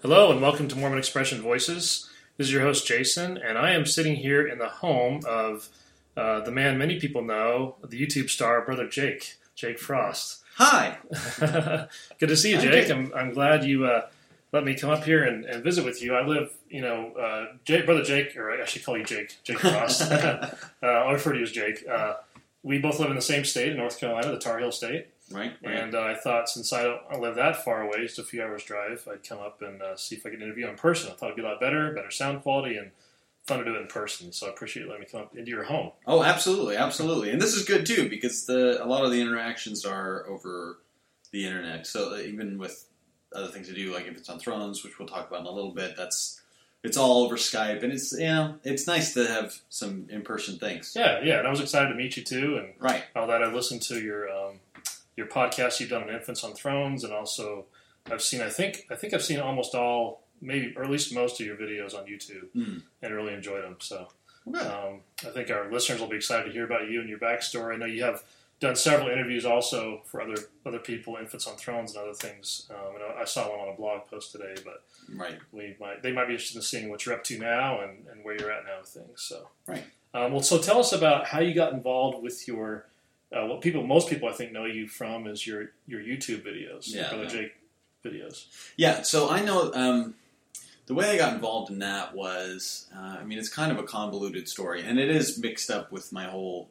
Hello and welcome to Mormon Expression Voices. This is your host Jason, and I am sitting here in the home of the man many people know, the YouTube star, Brother Jake Frost. Hi. Good to see you, Jake. I'm glad you let me come up here and visit with you. I live, Brother Jake, or I should call you Jake Frost. I'll refer to you as Jake. We both live in the same state in North Carolina, the Tar Heel State. Right. And I thought since I don't live that far away, just a few hours drive, I'd come up and see if I could interview in person. I thought it'd be a lot better sound quality, and fun to do it in person. So I appreciate you letting me come up into your home. Oh, absolutely. And this is good too, because a lot of the interactions are over the internet. So even with other things to do, like if it's on Thrones, which we'll talk about in a little bit, it's all over Skype, and it's nice to have some in-person things. Yeah, and I was excited to meet you too, and right. All that. I listened to your podcast you've done on Infants on Thrones, and also I've seen, I think I've seen almost all, maybe, or at least most of your videos on YouTube, and really enjoyed them. So I think our listeners will be excited to hear about you and your backstory. I know you have done several interviews also for other people, Infants on Thrones and other things. And I saw one on a blog post today, but right. They might be interested in seeing what you're up to now and where you're at now with things. So right. So tell us about how you got involved with your most people I think know you from is your YouTube videos, Brother Jake videos. Yeah, so I know the way I got involved in that was, it's kind of a convoluted story, and it is mixed up with my whole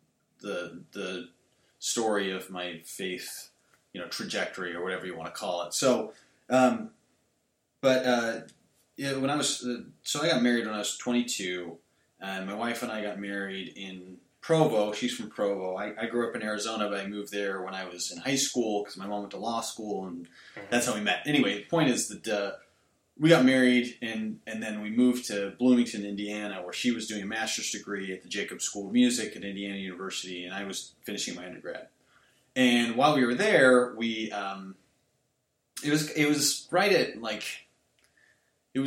the story of my faith, trajectory or whatever you want to call it. So, when I was I got married when I was 22, and my wife and I got married in Provo. She's from Provo. I grew up in Arizona, but I moved there when I was in high school because my mom went to law school, and that's how we met. Anyway, the point is that we got married, and then we moved to Bloomington, Indiana, where she was doing a master's degree at the Jacobs School of Music at Indiana University, and I was finishing my undergrad. And while we were there, it was right at it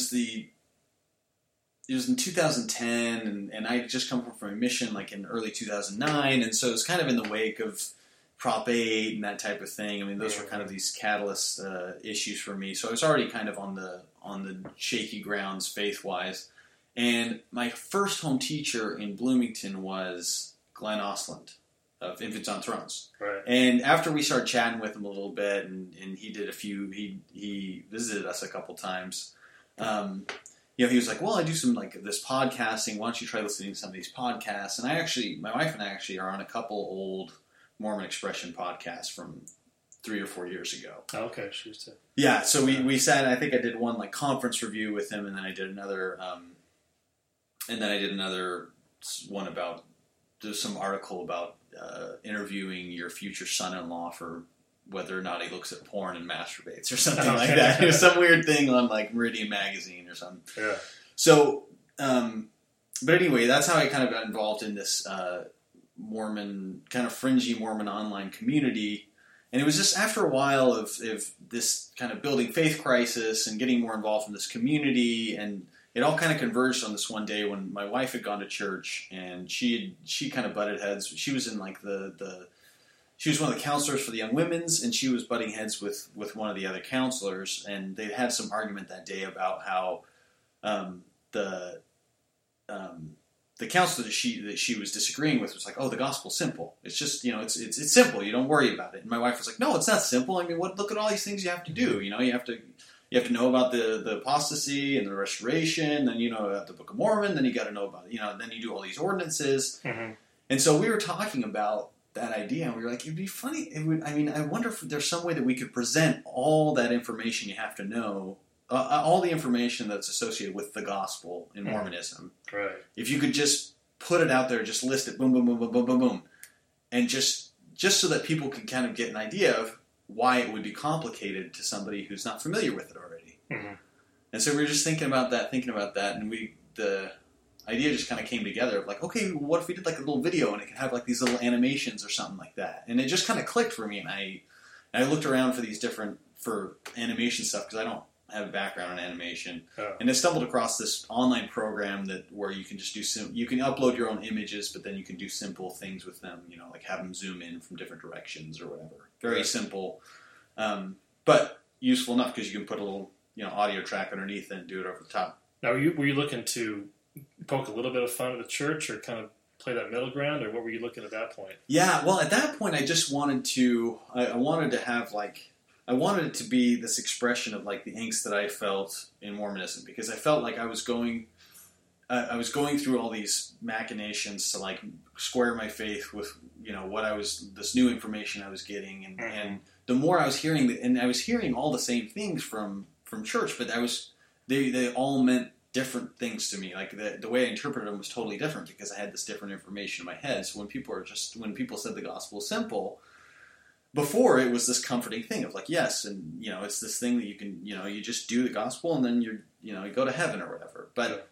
was in 2010, and I had just come from a mission in early 2009, and so it was kind of in the wake of Prop 8 and that type of thing. I mean, those were kind of these catalyst issues for me. So I was already kind of on the shaky grounds faith-wise. And my first home teacher in Bloomington was Glenn Osland of Infants on Thrones. Right. And after we started chatting with him a little bit, and he did he visited us a couple times. He was like, well, I do some this podcasting. Why don't you try listening to some of these podcasts? And my wife and I actually are on a couple old Mormon Expression podcasts from 3 or 4 years ago. Oh, okay, she used to. Yeah, so we sat. I think I did one conference review with him, and then I did another, one about just some article about interviewing your future son-in-law for whether or not he looks at porn and masturbates or something like that. It was some weird thing on Meridian Magazine or something. Yeah. So, but anyway, that's how I kind of got involved in this Mormon, kind of fringy Mormon online community. And it was just after a while of this kind of building faith crisis and getting more involved in this community, and it all kind of converged on this one day when my wife had gone to church, and she kind of butted heads. She was in she was one of the counselors for the young women's, and she was butting heads with one of the other counselors, and they had some argument that day about how the counselor that she was disagreeing with was like, oh, the gospel's simple. It's just, it's simple. You don't worry about it. And my wife was like, no, it's not simple. I mean, look at all these things you have to do. You have to know about the apostasy and the restoration. Then you know about the Book of Mormon. Then you got to know about, then you do all these ordinances. Mm-hmm. And so we were talking about that idea, and we were like, it'd be funny. I wonder if there's some way that we could present all that information you have to know, all the information that's associated with the gospel in Mormonism. Right. If you could just put it out there, just list it, boom, boom, boom, boom, boom, boom, boom, and just so that people can kind of get an idea of why it would be complicated to somebody who's not familiar with it already. Mm-hmm. And so we were just thinking about that, and the idea just kind of came together of okay, what if we did a little video and it could have these little animations or something like that? And it just kind of clicked for me, and I looked around for animation stuff because I don't have a background in animation, and I stumbled across this online program where you can just you can upload your own images, but then you can do simple things with them, have them zoom in from different directions or whatever. Very simple, but useful enough because you can put a little audio track underneath and do it over the top. Now, were you looking to poke a little bit of fun at the church, or kind of play that middle ground, or what were you looking at that point? Yeah, well, at that point, I just wanted to. I wanted to have I wanted it to be this expression of like the angst that I felt in Mormonism, because I felt like I was going through all these machinations to like square my faith with this new information I was getting, and the more I was hearing, and I was hearing all the same things from church, but they all meant different things to me. Like the way I interpreted them was totally different because I had this different information in my head. So when people said the gospel is simple, before it was this comforting thing of like, yes, and it's this thing that you can you just do the gospel and then you go to heaven or whatever. But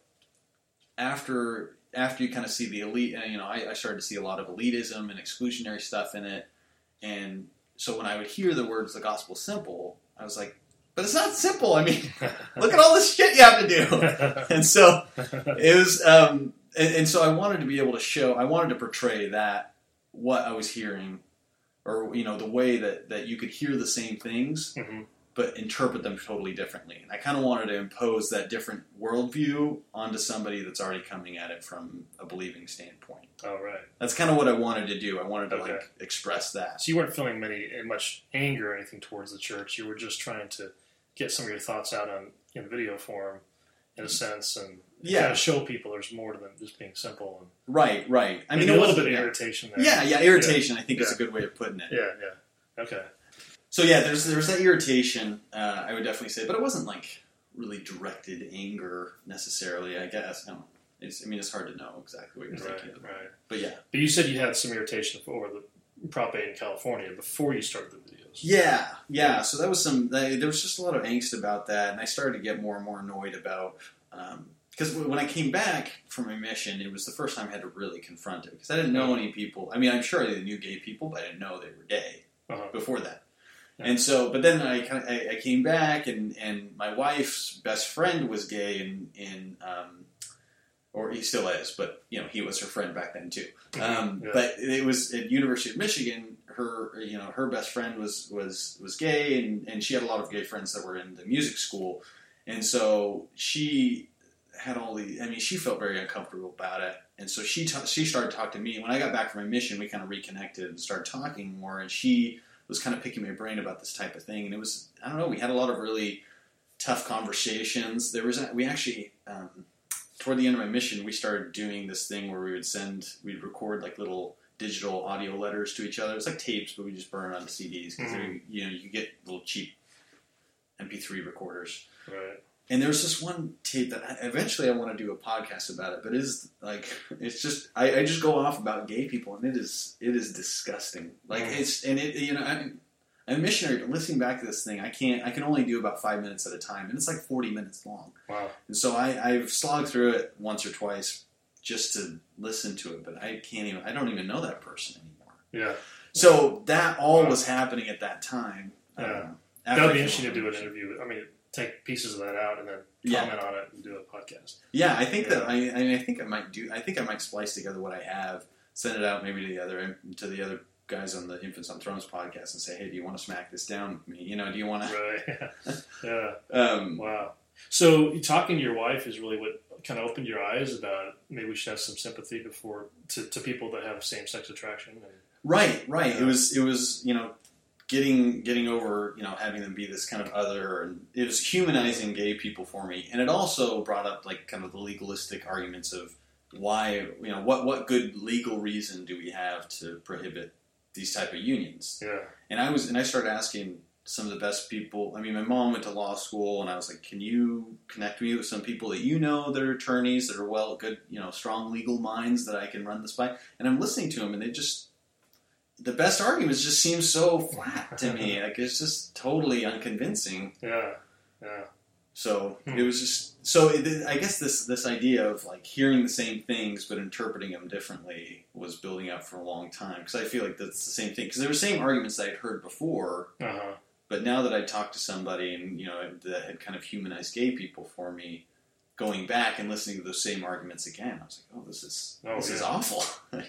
after you kind of see the elite, I started to see a lot of elitism and exclusionary stuff in it, and so when I would hear the words "the gospel is simple," I was like, but it's not simple. I mean, look at all this shit you have to do. And so it was, and so I wanted to be able to I wanted to portray that what I was hearing, or the way that you could hear the same things, but interpret them totally differently. And I kind of wanted to impose that different worldview onto somebody that's already coming at it from a believing standpoint. Oh, right. That's kind of what I wanted to do. I wanted to express that. So you weren't feeling much anger or anything towards the church. You were just trying to get some of your thoughts out in video form, in a sense, and kind of show people there's more to them just being simple. And right. I mean, a little bit of irritation there. Yeah, irritation, I think is a good way of putting it. Yeah. Okay. So yeah, there's that irritation, I would definitely say, but it wasn't like really directed anger necessarily, I guess. I don't know. It's hard to know exactly what you're thinking. Right. But yeah. But you said you had some irritation over the Prop 8 in California before you started the videos. Yeah. So that was there was just a lot of angst about that, and I started to get more and more annoyed about, because when I came back from my mission, it was the first time I had to really confront it, because I didn't know any people. I mean, I'm sure I knew gay people, but I didn't know they were gay before that. And so, but then I came back, and my wife's best friend was gay, or he still is, but he was her friend back then too. But it was at University of Michigan. Her best friend was gay, and she had a lot of gay friends that were in the music school, and so she had she felt very uncomfortable about it, and so she started talking to me. When I got back from my mission, we kind of reconnected and started talking more, and she was kind of picking my brain about this type of thing, and it was, I don't know, we had a lot of really tough conversations. We actually, toward the end of my mission, we started doing this thing where we'd record like little digital audio letters to each other. It was like tapes, but we just burn it onto CDs, because you could get little cheap MP3 recorders. Right. And there was this one tape that eventually I want to do a podcast about it, but it's just I just go off about gay people, and it is disgusting. Like I'm a missionary, but listening back to this thing, I can only do about 5 minutes at a time, and it's like 40 minutes long. Wow. And so I've slogged through it once or twice just to listen to it, but I don't even know that person anymore. Yeah. So that all was happening at that time. Yeah. That would be interesting to do an interview. I mean, take pieces of that out and then comment on it and do a podcast. Yeah, I think that I think I might splice together what I have, send it out maybe to the other guys on the Infants on Thrones podcast, and say, hey, do you want to smack this down with me? Do you want to? Right. Yeah. Wow. So talking to your wife is really what kind of opened your eyes about maybe we should have some sympathy to people that have same-sex attraction. Right. It was getting over, having them be this kind of other, and it was humanizing gay people for me. And it also brought up like kind of the legalistic arguments of why, what good legal reason do we have to prohibit these type of unions? Yeah. And I started asking some of the best people. I mean, my mom went to law school, and I was like, can you connect me with some people that that are attorneys, that are good, strong legal minds that I can run this by? And I'm listening to them, and the best arguments just seem so flat to me. Like, it's just totally unconvincing. Yeah. So it was just, I guess this idea of like hearing the same things but interpreting them differently was building up for a long time, because I feel like that's the same thing. Because they were the same arguments that I'd heard before, but now that I talked to somebody and that had kind of humanized gay people for me, going back and listening to those same arguments again, I was like, this is awful.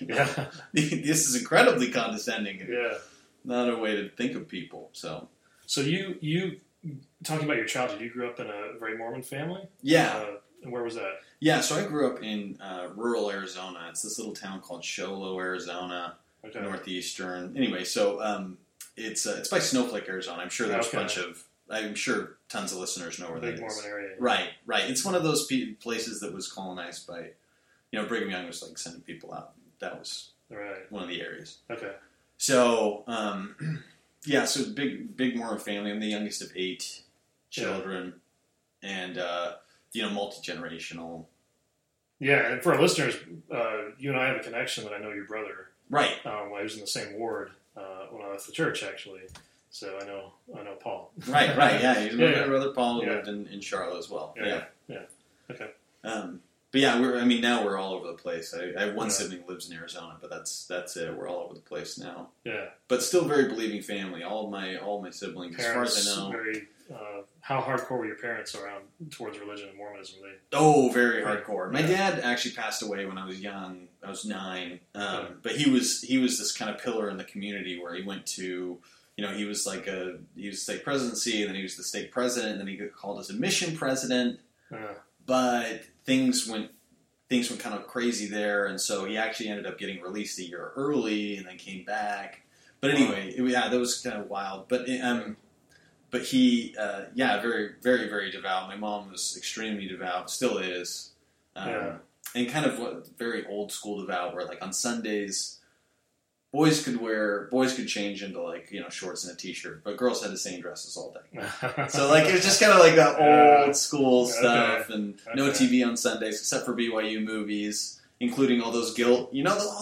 This is incredibly condescending. And not a way to think of people. So you talking about your childhood, you grew up in a very Mormon family? Yeah. And where was that? Yeah, so I grew up in rural Arizona. It's this little town called Show Low, Arizona, northeastern. Anyway, so it's by Snowflake, Arizona. I'm sure there's a bunch of... I'm sure tons of listeners know where that is. Mormon area. Right. It's one of those places that was colonized by... Brigham Young was like sending people out. That was one of the areas. Okay. So, so big Mormon family. I'm the youngest of 8 children, and multi-generational. Yeah, and for our listeners, you and I have a connection that I know your brother. Right. I was in the same ward when I left the church, actually. So I know Paul. Right. Yeah, he's my brother Paul, who lived in Charlotte as well. Yeah. Okay. But yeah, now we're all over the place. I have one sibling who lives in Arizona, but that's it. We're all over the place now. Yeah. But still very believing family. All of my siblings, parents, as far as I know. Very, how hardcore were your parents around towards religion and Mormonism? Were they? Oh, very hardcore. My dad actually passed away when I was young. I was 9. But he was this kind of pillar in the community where he went to, he was state presidency, and then he was the state president, and then he got called as a mission president. But things went kind of crazy there, and so he actually ended up getting released a year early, and then came back. But anyway, that was kind of wild. But he, very, very, very devout. My mom was extremely devout, still is, and kind of very old school devout, where like on Sundays, boys could change into shorts and a t-shirt, but girls had the same dresses all day. So it was just kind of like that old school stuff, and no TV on Sundays except for BYU movies, including all those guilt.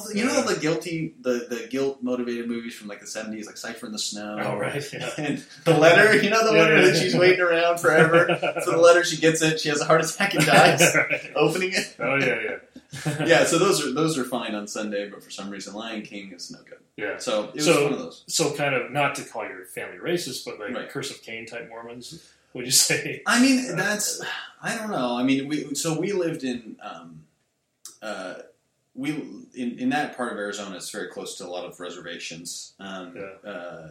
The guilt motivated movies from like the 70s, like Cypher in the Snow. Oh right. Yeah. And the letter. The letter that she's waiting around forever for the letter. She gets it. She has a heart attack and dies opening it. Oh yeah. Yeah, so those are fine on Sunday, but for some reason Lion King is no good. Yeah. So it was one of those. So kind of, not to call your family racist, but like Curse of Cain type Mormons, would you say? I mean, that's, I don't know. I mean, we lived in, in that part of Arizona, it's very close to a lot of reservations. And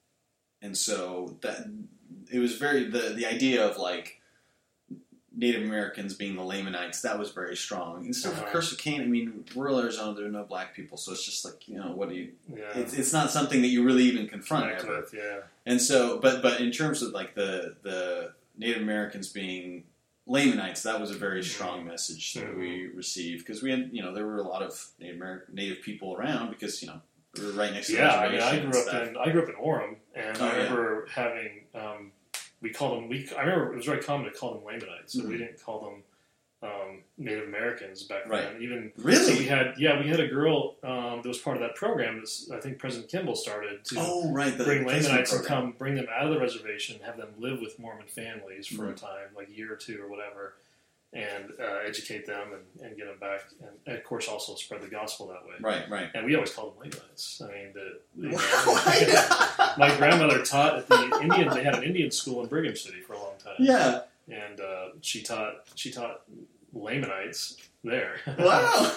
so that, it was very, the idea of like, Native Americans being the Lamanites, that was very strong. Instead of Curse of Cain, I mean, rural Arizona, there are no black people, so it's just like, what do you... Yeah. It's not something that you really even confront ever. With, yeah. And so, but in terms of like the Native Americans being Lamanites, that was a very strong message that we received, because we had, there were a lot of Native people around, because, we were right next to the reservation. I grew up in Orem, and I remember having... we called them. I remember it was very common to call them Lamanites, so we didn't call them Native Americans back then. Even really, so we had a girl that was part of that program. I think President Kimball started to bring Lamanites and come bring them out of the reservation, have them live with Mormon families for a time, like a year or two or whatever, and educate them and get them back, and of course also spread the gospel that way. Right. And we always called them Lamanites. I mean, my grandmother taught at the Indian. They had an Indian school in Brigham City for a long time. Yeah, and she taught Lamanites there. Wow.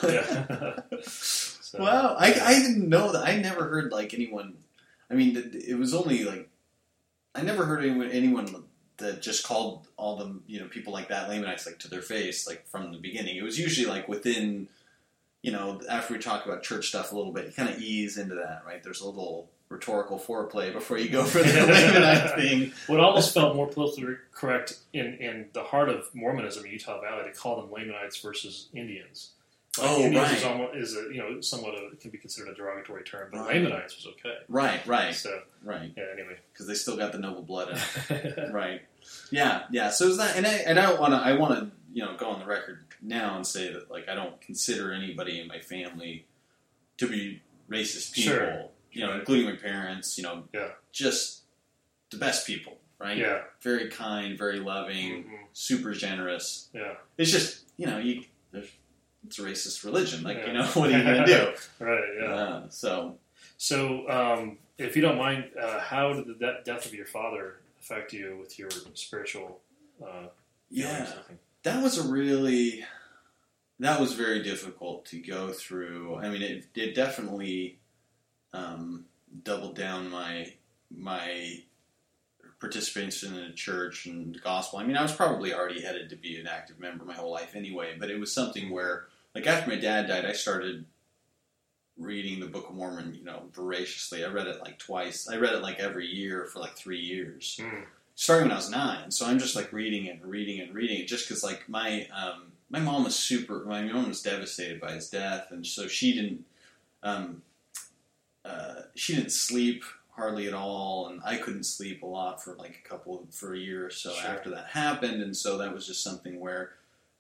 So, wow. I didn't know that. I never heard like anyone. I mean, it was only like I never heard anyone that just called all them, people like that Lamanites, like to their face, like from the beginning. It was usually like within, after we talk about church stuff a little bit, you kind of ease into that, right? There's a little rhetorical foreplay before you go for the Lamanite thing. What almost felt more politically correct in the heart of Mormonism in Utah Valley to call them Lamanites versus Indians. Like Indians somewhat can be considered a derogatory term, but Lamanites was okay. Right. So, right. Yeah. Anyway, because they still got the noble blood in it. Right. Yeah. So is that, and I want to go on the record now and say that like I don't consider anybody in my family to be racist people. Sure. Including my parents. Just the best people. Right. Yeah. Very kind, very loving, super generous. Yeah. It's just it's a racist religion. Like, what are you going to do? Right, yeah. So, if you don't mind, how did the death of your father affect you with your spiritual feelings? That was very difficult to go through. I mean, it definitely doubled down my participation in a church and the gospel. I mean, I was probably already headed to be an active member my whole life anyway, but it was something where, like, after my dad died, I started reading the Book of Mormon, voraciously. I read it like twice. I read it like every year for like 3 years, starting when I was 9. So I'm just like reading it and reading it and reading it, just because like my mom was devastated by his death, and so she didn't sleep hardly at all, and I couldn't sleep a lot for like for a year or so after that happened, and so that was just something where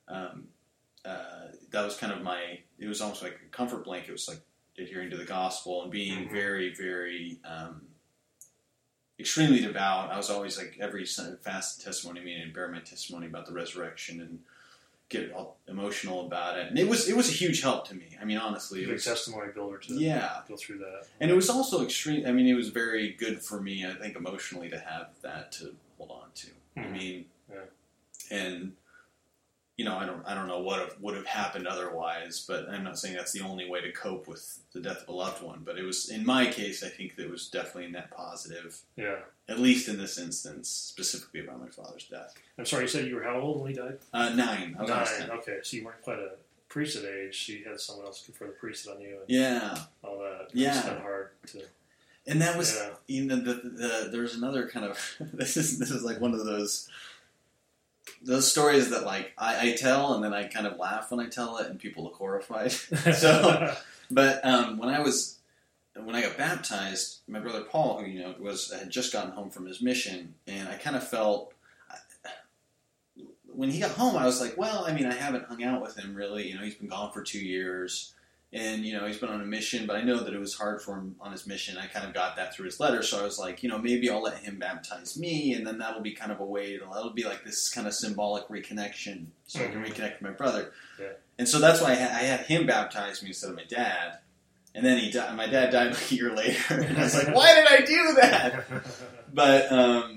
that was kind of it was almost like a comfort blanket. It was like adhering to the gospel and being very, very extremely devout. I was always like every fast testimony meeting and bear my testimony about the resurrection and get all emotional about it. And it was a huge help to me. I mean, honestly, it was a testimony builder to go through that. And it was also extreme. I mean, it was very good for me, I think, emotionally to have that to hold on to. I mean, and I don't know what would have happened otherwise, but I'm not saying that's the only way to cope with the death of a loved one. But it was, in my case, I think that it was definitely a net positive. Yeah. At least in this instance, specifically about my father's death. I'm sorry, you said you were how old when he died? 9. I was 9. Okay, so you weren't quite a priesthood age. So you had someone else confer the priesthood on you. And all that. Yeah. It's kind of hard to. And that was there's another kind of this is like one of those stories that like I tell and then I kind of laugh when I tell it and people look horrified. So, but when I got baptized, my brother Paul, who had just gotten home from his mission, and I kind of felt when he got home, I was like, well, I mean, I haven't hung out with him really. He's been gone for 2 years, and he's been on a mission, but I know that it was hard for him on his mission. I kind of got that through his letter, so I was like, maybe I'll let him baptize me, and then that'll be kind of a way. That'll be like this kind of symbolic reconnection, so I can reconnect with my brother. Yeah. And so that's why I had him baptize me instead of my dad. And then he died. My dad died like a year later, and I was like, "Why did I do that?" But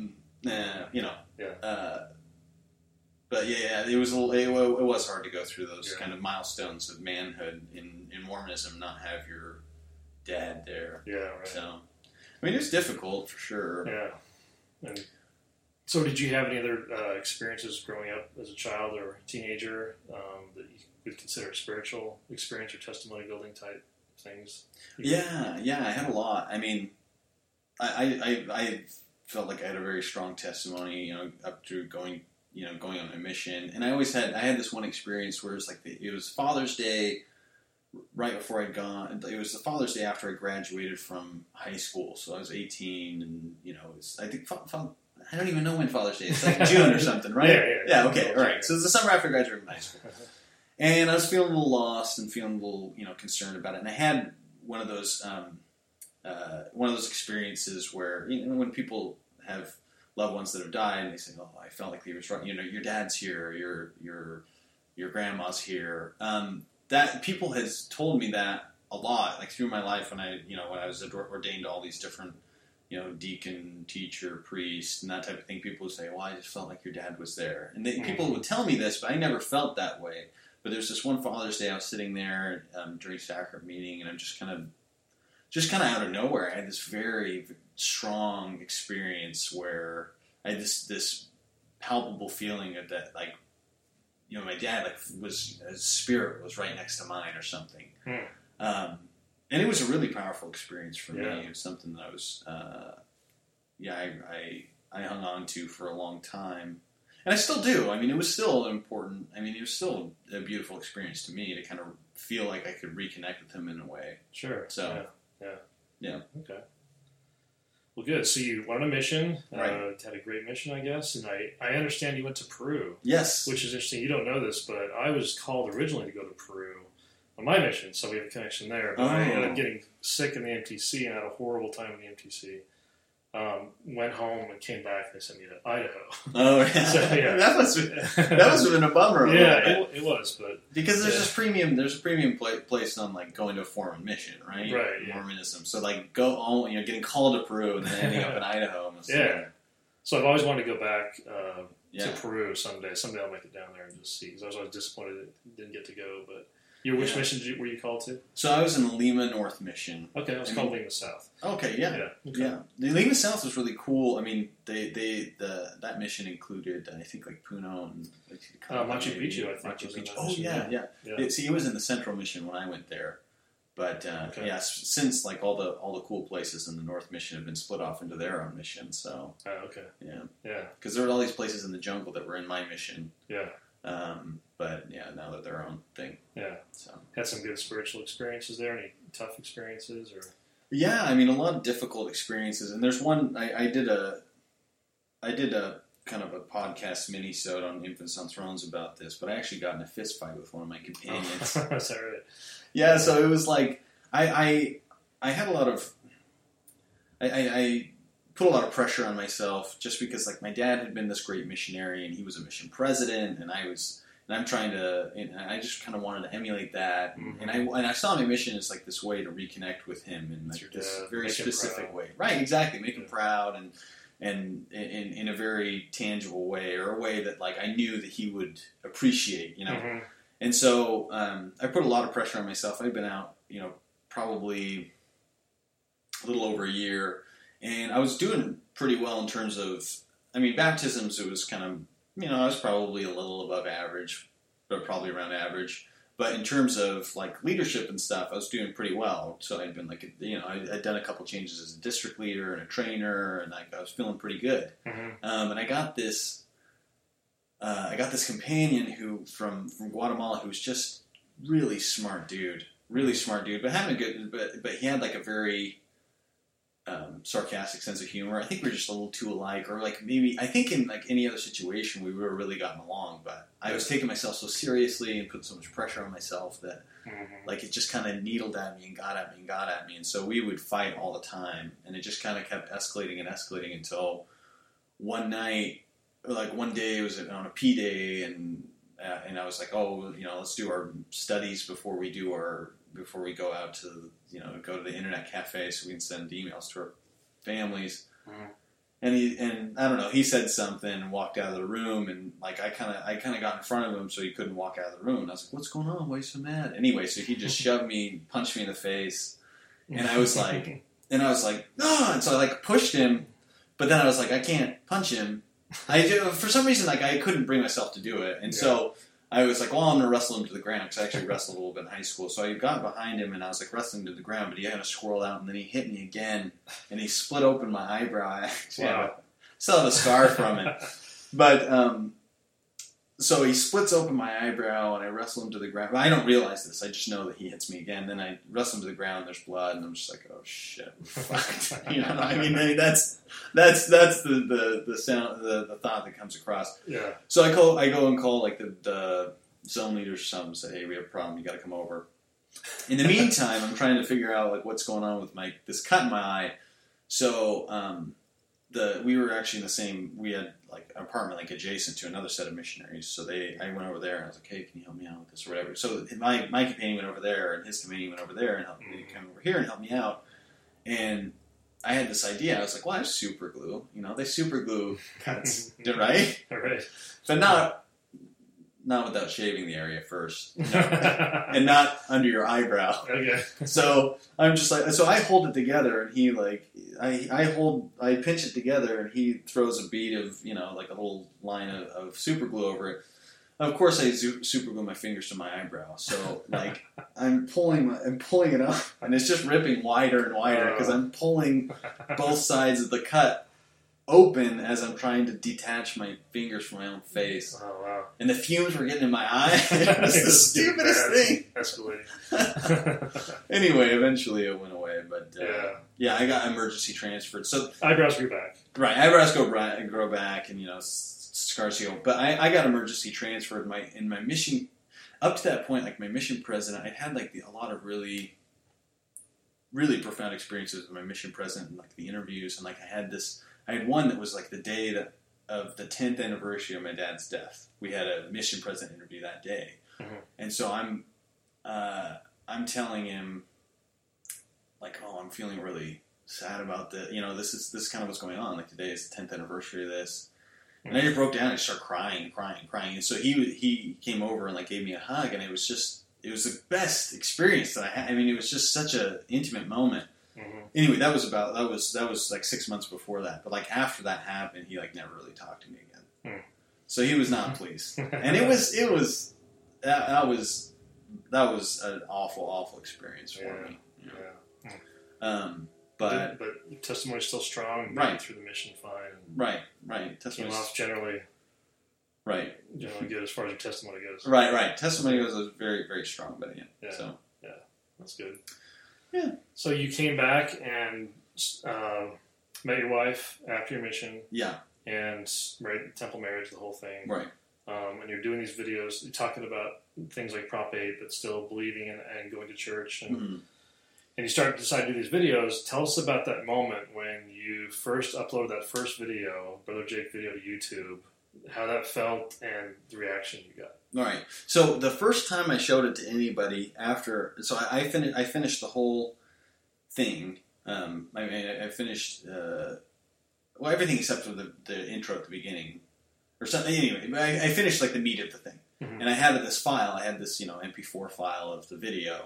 but yeah, it was hard to go through those kind of milestones of manhood in Mormonism, not have your dad there. Yeah, right. So, I mean, it was difficult for sure. Yeah. And so, did you have any other experiences growing up as a child or teenager that you would consider spiritual experience or testimony building type things? Yeah, I had a lot. I mean, I felt like I had a very strong testimony, up to going on a mission. And I had this one experience where it was Father's Day right before I'd gone. It was the Father's Day after I graduated from high school. So I was 18 and, I think, I don't even know when Father's Day is. It's like June or something, right? Yeah, okay, all right. So it was the summer after I graduated from high school. And I was feeling a little lost and feeling a little, concerned about it. And I had one of those experiences where, when people have loved ones that have died, and they say, "Oh, I felt like he was right. Your dad's here, your grandma's here." That people has told me that a lot, like through my life when I was ordained to all these different, deacon, teacher, priest, and that type of thing. People would say, "Well, I just felt like your dad was there," and people would tell me this, but I never felt that way. But there's this one Father's Day, I was sitting there during sacrament meeting, and I'm just kind of out of nowhere, I had this very strong experience where I had this palpable feeling that, like, my dad, his spirit was right next to mine or something. And it was a really powerful experience for me. It was something that I was, I hung on to for a long time. And I still do. I mean, it was still important. I mean, it was still a beautiful experience to me to kind of feel like I could reconnect with him in a way. Sure. So, yeah. Okay. Well, good. So you went on a mission. Right. Had a great mission, I guess. And I understand you went to Peru. Yes. Which is interesting. You don't know this, but I was called originally to go to Peru on my mission, so we have a connection there. But I ended up getting sick in the MTC and had a horrible time in the MTC. Went home and came back and they sent me to Idaho. Oh, yeah. So, yeah. That must have been a bummer. It was, but because there's there's a premium placed on like going to a foreign mission, right? Right. Mormonism. So like getting called to Peru and then ending up in Idaho. So I've always wanted to go back to Peru someday. Someday I'll make it down there and just see. Because I was always disappointed it didn't get to go, but Which mission were you called to? So I was in Lima North Mission. Okay, it was called Lima South. Okay, yeah. Okay. Yeah. The Lima South was really cool. I mean, that mission included, I think, like Puno and Machu Picchu, I think. Machu Picchu. Oh, yeah. See, it was in the Central Mission when I went there. But since like all the cool places in the North Mission have been split off into their own mission, so yeah, because there were all these places in the jungle that were in my mission, but now they're their own thing. Yeah, so had some good spiritual experiences there. Any tough experiences or? Yeah, I mean a lot of difficult experiences, and there's one I did a kind of a podcast mini-sode on Infants on Thrones about this, but I actually got in a fist fight with one of my companions. Oh, is that right? Yeah, so it was like I had a lot of I put a lot of pressure on myself just because like my dad had been this great missionary and he was a mission president and I'm trying to and I just kind of wanted to emulate that and I saw my mission as like this way to reconnect with him in like this very specific way. Right, exactly, make him proud and in a very tangible way or a way that like I knew that he would appreciate, you know. Mm-hmm. And so I put a lot of pressure on myself. I've been out, probably a little over a year, and I was doing pretty well in terms of, baptisms. It was kind of, I was probably a little above average, but probably around average. But in terms of like leadership and stuff, I was doing pretty well. So I'd been like, I'd done a couple changes as a district leader and a trainer, and I was feeling pretty good. Mm-hmm. And I got this companion who from Guatemala who was just really smart dude, but having a good, but he had like a very sarcastic sense of humor. I think we were just a little too alike, or like maybe I think in like any other situation we would have really gotten along, but I was taking myself so seriously and putting so much pressure on myself that like it just kind of needled at me and got at me, and so we would fight all the time, and it just kind of kept escalating until one night. Like one day it was on a P day, and I was like, let's do our studies before we go out to go to the internet cafe so we can send emails to our families. Mm-hmm. And I don't know, he said something and walked out of the room, and like I kind of got in front of him so he couldn't walk out of the room. And I was like, what's going on? Why are you so mad? Anyway, so he just shoved me, punched me in the face, and I was like, no, and so I like pushed him, but then I was like, I can't punch him. For some reason, like I couldn't bring myself to do it, and so I was like, "Well, I'm gonna wrestle him to the ground," because I actually wrestled a little bit in high school. So I got behind him, and I was like wrestling to the ground, but he kind of swirled out, and then he hit me again, and he split open my eyebrow. I actually still have a scar from it, but so he splits open my eyebrow, and I wrestle him to the ground. I don't realize this; I just know that he hits me again. Then I wrestle him to the ground. There's blood, and I'm just like, "Oh shit, fuck!" That's the sound, the thought that comes across. Yeah. So I go and call like the zone leaders or something. Say, "Hey, we have a problem. You got to come over." In the meantime, I'm trying to figure out like what's going on with this cut in my eye. So we were actually in the same. We had like an apartment like adjacent to another set of missionaries. So I went over there and I was like, "Hey, can you help me out with this or whatever?" So my companion went over there and his companion went over there and helped me come over here and help me out. And I had this idea. I was like, "Well, I have super glue. They super glue cuts, right? Right. But not without shaving the area first, and not under your eyebrow." Okay. So I'm just like, so I hold it together, and he like, I pinch it together, and he throws a bead of like a little line of super glue over it. Of course, I super glue my fingers to my eyebrow, so like I'm pulling it up, and it's just ripping wider and wider because I'm pulling both sides of the cut open as I'm trying to detach my fingers from my own face. Oh wow! And the fumes were getting in my eye. It was the stupidest thing. Escalating. Anyway, eventually it went away, but I got emergency transferred. So eyebrows grew back. Right, eyebrows grow back, and scars heal. But I got emergency transferred in my mission. Up to that point, like my mission president, I'd had like a lot of really, really profound experiences with my mission president, and like the interviews, and like I had one that was like the day of the 10th anniversary of my dad's death. We had a mission president interview that day, and so I'm telling him like, "Oh, I'm feeling really sad about this. This is kind of what's going on. Like today is the 10th anniversary of this." And I just broke down and started crying. And so he came over and like gave me a hug, and it was just it was the best experience that I had. I mean, it was just such an intimate moment. Mm-hmm. Anyway, that was like 6 months before that. But like after that happened, he like never really talked to me again. So he was not pleased, and it was that was an awful experience for me. You know? But your testimony's still strong. Right. Through the mission, fine. Right. Testimony generally good as far as your testimony goes. Right. Testimony was a very, very strong, but so that's good. Yeah. So you came back and met your wife after your mission. Yeah. And temple marriage, the whole thing. Right. And you're doing these videos. You're talking about things like Prop 8, but still believing and going to church. And you decide to do these videos. Tell us about that moment when you first uploaded that first video, Brother Jake video, to YouTube. How that felt and the reaction you got. All right. So the first time I showed it to anybody after, so I finished the whole thing. I finished everything except for the intro at the beginning or something. Anyway, I finished like the meat of the thing, and I had this file. I had this MP4 file of the video,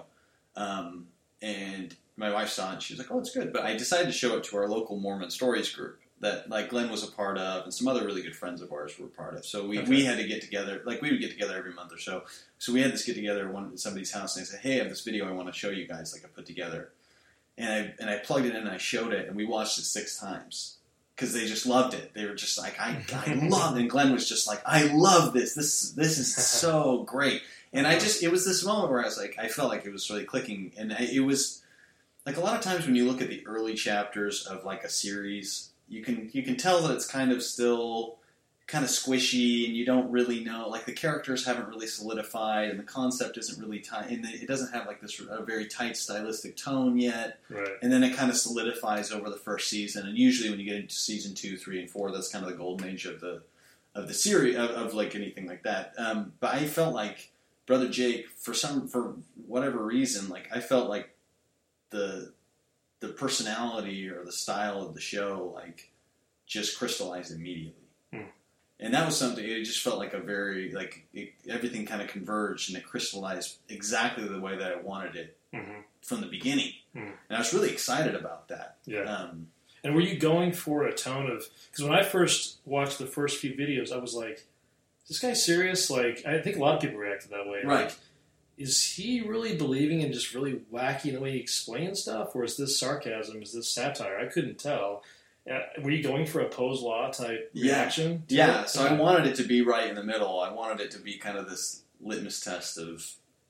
and my wife saw it. And she was like, "Oh, it's good." But I decided to show it to our local Mormon Stories group that like Glenn was a part of, and some other really good friends of ours were a part of. So we had to get together. Like we would get together every month or so. So we had this get together at somebody's house, and I said, "Hey, I have this video I want to show you guys. Like I put together." And I plugged it in and I showed it, and we watched it 6 times because they just loved it. They were just like, I love it. And Glenn was just like, I love this. This is so great. And it was this moment where I was like, I felt like it was really clicking. And it was like a lot of times when you look at the early chapters of like a series, you can tell that it's kind of still kind of squishy, and you don't really know, like the characters haven't really solidified, and the concept isn't really tight, and it doesn't have like this very tight stylistic tone yet. Right. And then it kind of solidifies over the first season, and usually when you get into season 2, 3, and 4, that's kind of the golden age of the series of like anything like that. But I felt like Brother Jake, for whatever reason, like I felt like the personality or the style of the show like just crystallized immediately. And that was something, it just felt like everything kind of converged and it crystallized exactly the way that I wanted it from the beginning. And I was really excited about that. Yeah. And were you going for a tone of, because when I first watched the first few videos, I was like, is this guy serious? Like, I think a lot of people reacted that way. Right. Like, is he really believing and just really wacky in the way he explains stuff? Or is this sarcasm? Is this satire? I couldn't tell. Were you going for a Poe's Law type reaction? Yeah, so I wanted it to be right in the middle. I wanted it to be kind of this litmus test of,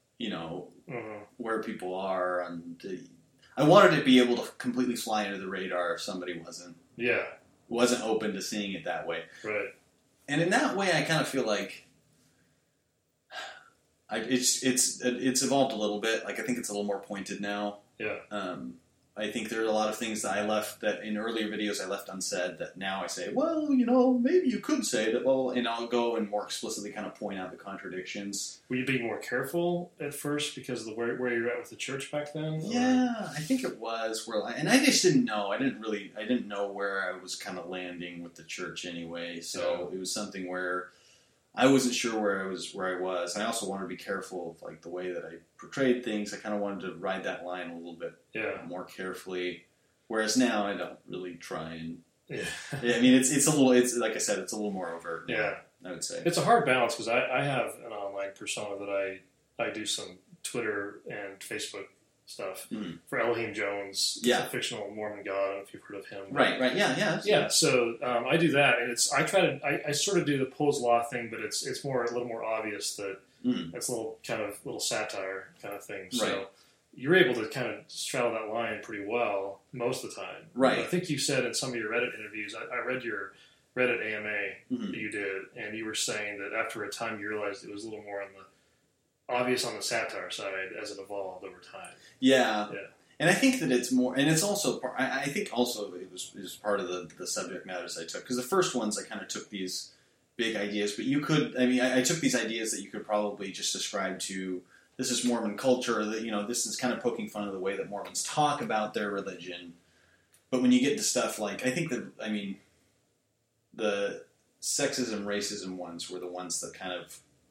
where people are. And I wanted to be able to completely fly under the radar if somebody wasn't open to seeing it that way. Right. And in that way, I kind of feel like it's evolved a little bit. Like I think it's a little more pointed now. Yeah. I think there are a lot of things that I left that in earlier videos I left unsaid that now I say, well, maybe you could say that, and I'll go and more explicitly kind of point out the contradictions. Were you being more careful at first because of where you're at with the church back then? Yeah, I think it was and I just didn't know. I didn't know where I was kind of landing with the church anyway. So It was something where I wasn't sure where I was. I also wanted to be careful of like the way that I portrayed things. I kind of wanted to ride that line a little bit more carefully. Whereas now I don't really try and. Yeah. I mean, it's a little. It's like I said, it's a little more overt. Yeah, I would say it's a hard balance because I have an online persona that I do some Twitter and Facebook stuff for Elohim Jones, the fictional Mormon god. I don't know if you've heard of him. Right, yeah. So I do that, and I sort of do the Poe's Law thing, but it's a little more obvious that it's a little satire kind of thing. So you're able to kind of straddle that line pretty well most of the time. Right. But I think you said in some of your Reddit interviews, I read your Reddit AMA that you did, and you were saying that after a time you realized it was a little more on the obvious on the satire side as it evolved over time. Yeah. And I think that it's more, and it's also, I think also it was part of the subject matters I took, because the first ones I kind of took these big ideas, but I took these ideas that you could probably just describe to, this is Mormon culture, that, this is kind of poking fun of the way that Mormons talk about their religion. But when you get to stuff like, the sexism, racism ones were the ones that kind of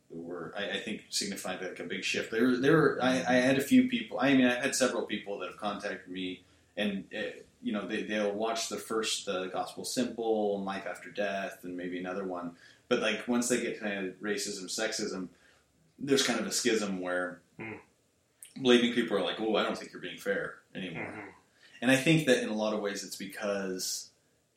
I think signified like a big shift. I had a few people. I mean, I had several people that have contacted me, and they'll watch the Gospel Simple, and Life After Death, and maybe another one. But like once they get kind of racism, sexism, there's kind of a schism where believing people are like, "Oh, I don't think you're being fair anymore." Mm-hmm. And I think that in a lot of ways it's because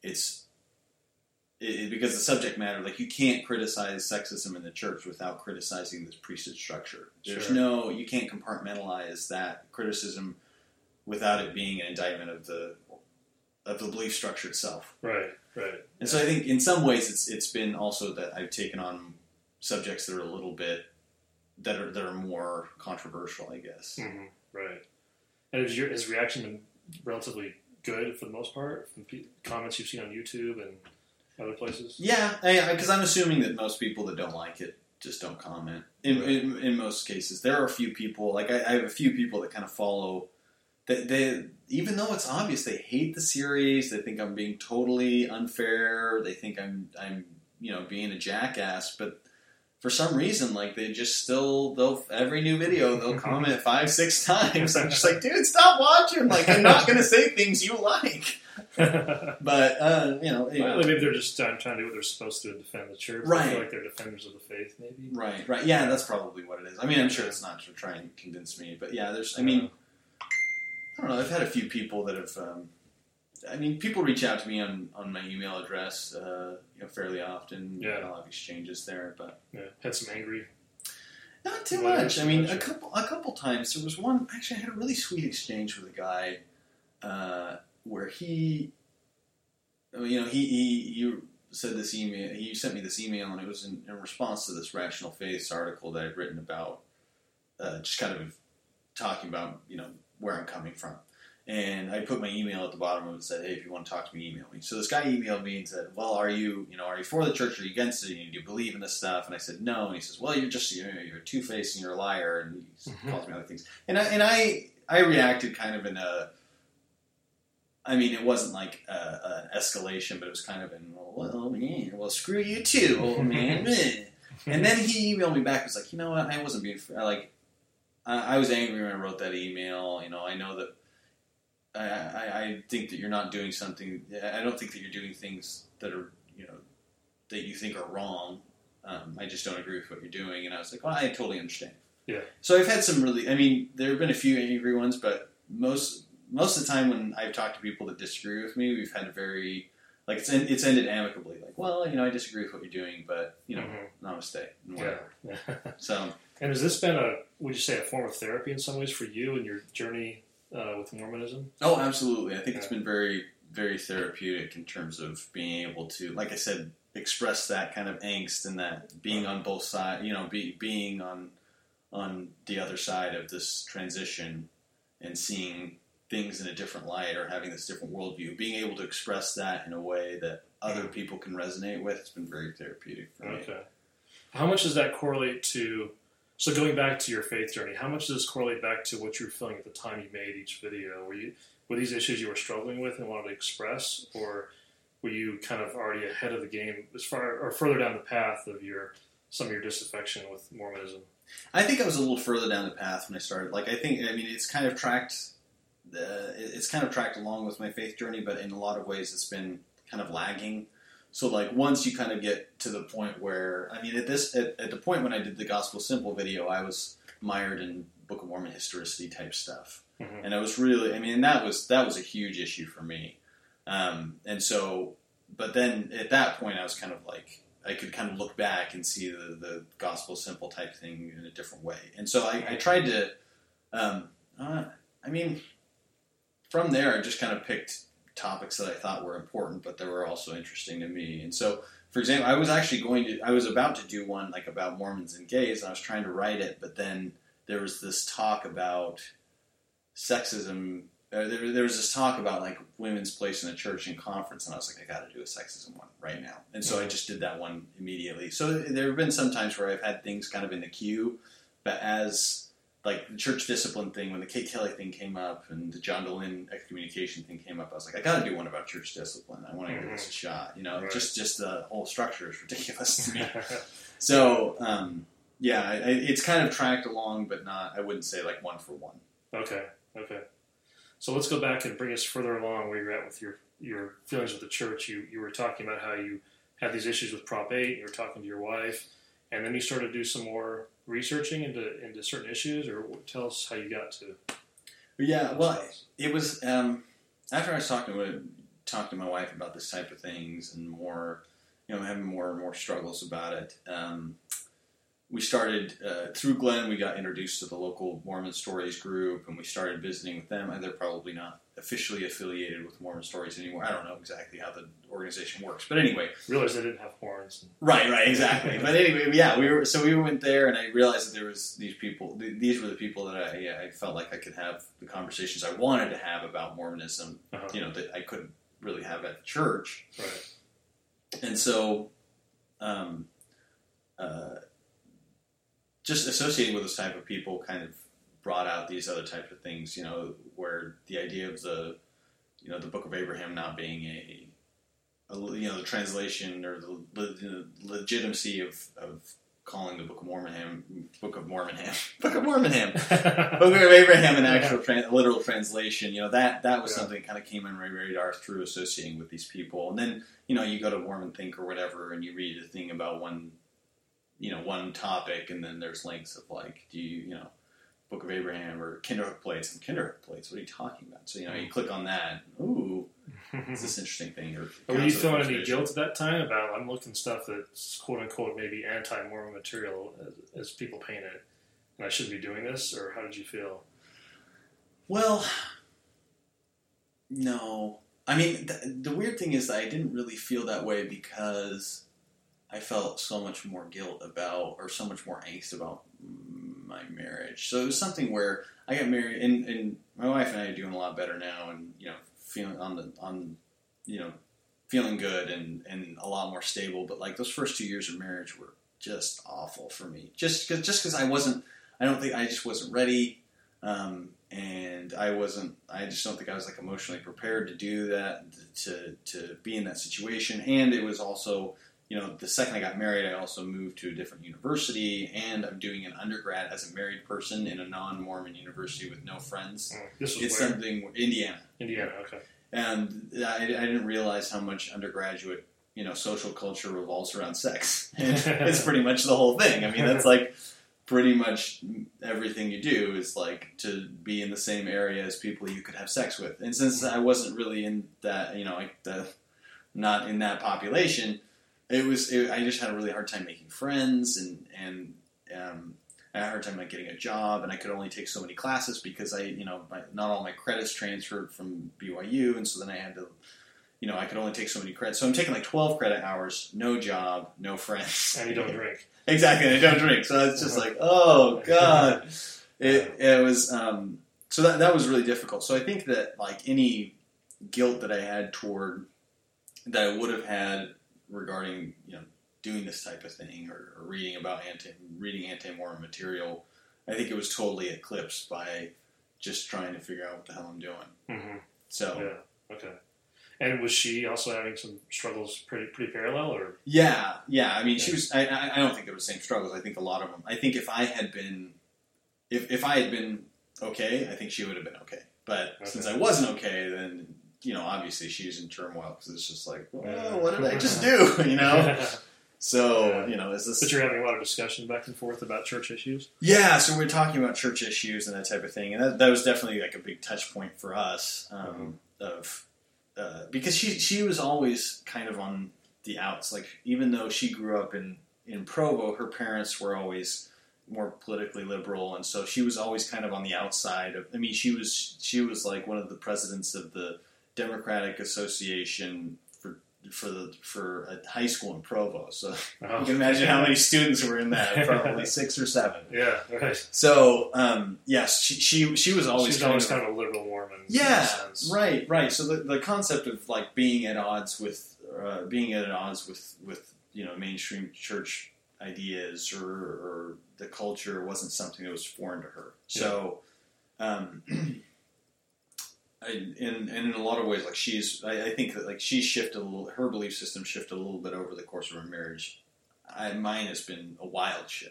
because the subject matter, like you can't criticize sexism in the church without criticizing this priesthood structure. There's you can't compartmentalize that criticism without it being an indictment of the belief structure itself. Right. And so I think in some ways it's been also that I've taken on subjects that are a little bit that are more controversial, I guess. Mm-hmm. Right. And has reaction been relatively good for the most part from comments you've seen on YouTube and other places? Yeah, because I'm assuming that most people that don't like it just don't comment. In most cases, there are a few people. Like I have a few people that kind of follow. They even though it's obvious they hate the series, they think I'm being totally unfair. They think I'm being a jackass. But for some reason, like they just they'll every new video they'll comment 5-6 times. I'm just like, dude, stop watching. Like I'm not going to say things you like. But maybe they're just trying to do what they're supposed to defend the church. Right. I feel like they're defenders of the faith, maybe. Right. Yeah, that's probably what it is. I mean, I'm sure it's not to try and convince me, but yeah, I don't know. I've had a few people that have. People reach out to me on my email address, fairly often. Yeah. I'll have exchanges there, but had some angry. Not too much. I mean, a couple times. There was one. Actually, I had a really sweet exchange with a guy. Where he said this email. He sent me this email, and it was in response to this Rational Faiths article that I'd written about, just kind of talking about where I'm coming from. And I put my email at the bottom of it and said, "Hey, if you want to talk to me, email me." So this guy emailed me and said, "Well, are you for the church? Or are you against it? Do you believe in this stuff?" And I said, "No." And he says, "Well, you're just you're two-faced and you're a liar." And he calls me other things. And I reacted kind of in a. I mean, it wasn't like an escalation, but it was kind of well, screw you too, old man. And then he emailed me back. He was like, "You know what? I wasn't being fair. Like, I was angry when I wrote that email. I know that I think that you're not doing something. I don't think that you're doing things that are, that you think are wrong. I just don't agree with what you're doing." And I was like, "Well, I totally understand." Yeah. So I've had some there have been a few angry ones, but most of the time when I've talked to people that disagree with me, we've had a very, it's ended amicably. Like, well, I disagree with what you're doing, but, namaste. And whatever. Yeah. So. And has this been would you say, a form of therapy in some ways for you and your journey with Mormonism? Oh, absolutely. I think it's been very, very therapeutic in terms of being able to, like I said, express that kind of angst and that being on both sides, being on the other side of this transition and seeing things in a different light or having this different worldview, being able to express that in a way that other people can resonate with, it's been very therapeutic for me. Okay. How much does that correlate to, so going back to your faith journey, how much does this correlate back to what you were feeling at the time you made each video? Were these issues you were struggling with and wanted to express, or were you kind of already ahead of the game as far, or further down the path of some of your disaffection with Mormonism? I think I was a little further down the path when I started. It's kind of tracked. It's kind of tracked along with my faith journey, but in a lot of ways it's been kind of lagging. So once you kind of get to the point where, at the point when I did the Gospel Simple video, I was mired in Book of Mormon historicity type stuff. Mm-hmm. And I was really, that was a huge issue for me. And so, but then at that point I was kind of I could kind of look back and see the Gospel Simple type thing in a different way. And so I tried to, from there, I just kind of picked topics that I thought were important, but that were also interesting to me. And so, for example, I was about to do one about Mormons and gays, and I was trying to write it, but then there was this talk about sexism. There was this talk about women's place in the church and conference, and I was like, I got to do a sexism one right now. And so I just did that one immediately. So there have been some times where I've had things kind of in the queue, but as the church discipline thing, when the Kate Kelly thing came up and the John Dehlin excommunication thing came up, I was like, I got to do one about church discipline. I want to give this a shot. Right. Just the whole structure is ridiculous to me. So, Yeah, it's kind of tracked along, but not. I wouldn't say like one for one. Okay. So let's go back and bring us further along where you're at with your feelings with the church. You were talking about how you had these issues with Prop 8. You were talking to your wife, and then you started to do some more researching into certain issues. Or tell us how you got to. Yeah, well, it was after I was talking to my wife about this type of things and more, having more and more struggles about it. We started, through Glenn, we got introduced to the local Mormon Stories group, and we started visiting with them. And they're probably not officially affiliated with Mormon Stories anymore. I don't know exactly how the organization works. But anyway. Realized they didn't have horns. Right, exactly. But anyway, yeah, we went there, and I realized that there was these people. These were the people that I felt like I could have the conversations I wanted to have about Mormonism, that I couldn't really have at church. Right. And so, just associating with this type of people kind of brought out these other types of things, where the idea of the Book of Abraham not being the translation or the legitimacy of calling the Book of Abraham an actual literal translation. That was something that kind of came on my radar through associating with these people. And then, you go to Mormon Think or whatever, and you read a thing about one topic, and then there's links of like, Book of Abraham or Kinderhook plates. And Kinderhook plates, what are you talking about? So, you click on that. Ooh, it's this interesting thing. Were you feeling any guilt at that time about, I'm looking stuff that's quote unquote maybe anti-Mormon material as people paint it, and I shouldn't be doing this? Or how did you feel? Well, no. I mean, the weird thing is that I didn't really feel that way because I felt so much more guilt about, or so much more angst about my marriage. So it was something where I got married, and my wife and I are doing a lot better now, and feeling good and a lot more stable. But like those first 2 years of marriage were just awful for me. Just because I just wasn't ready, and I just don't think I was like emotionally prepared to do that, to be in that situation. And it was also, the second I got married, I also moved to a different university, and I'm doing an undergrad as a married person in a non-Mormon university with no friends. This was it's where? something Indiana. Indiana, okay. And I didn't realize how much undergraduate, social culture revolves around sex. It's pretty much the whole thing. I mean, that's like pretty much everything you do is like to be in the same area as people you could have sex with. And since I wasn't really in that, not in that population, I just had a really hard time making friends, and I had a hard time like getting a job, and I could only take so many classes because not all my credits transferred from BYU, and so then I had to, I could only take so many credits. So I'm taking like 12 credit hours, no job, no friends. And you don't drink. Exactly, I don't drink. So it's just like, oh God. It was, so that was really difficult. So I think that like any guilt that I had that I would have had regarding, doing this type of thing or reading about anti-Mormon material, I think it was totally eclipsed by just trying to figure out what the hell I'm doing. Mm-hmm. So yeah, okay. And was she also having some struggles pretty parallel, or? Yeah. I mean, she was. I don't think there were the same struggles. I think a lot of them. I think if I had been okay, I think she would have been okay. But since I wasn't okay, then obviously she's in turmoil because it's just like, well, what did I just do? So, is this... But you're having a lot of discussion back and forth about church issues? Yeah, so we're talking about church issues and that type of thing. And that was definitely like a big touch point for us because she was always kind of on the outs. Like, even though she grew up in Provo, her parents were always more politically liberal. And so she was always kind of on the outside of... I mean, she was like one of the presidents of the Democratic Association for a high school in Provo. So you can imagine how many students were in that. Probably 6 or 7. Yeah, right. So yes, she was always kind of a liberal Mormon. Yeah, in a sense. right. So the concept of like being at odds with mainstream church ideas or the culture wasn't something that was foreign to her. Yeah. So. In a lot of ways, like I think that like she shifted a little. Her belief system shifted a little bit over the course of her marriage. Mine has been a wild shift.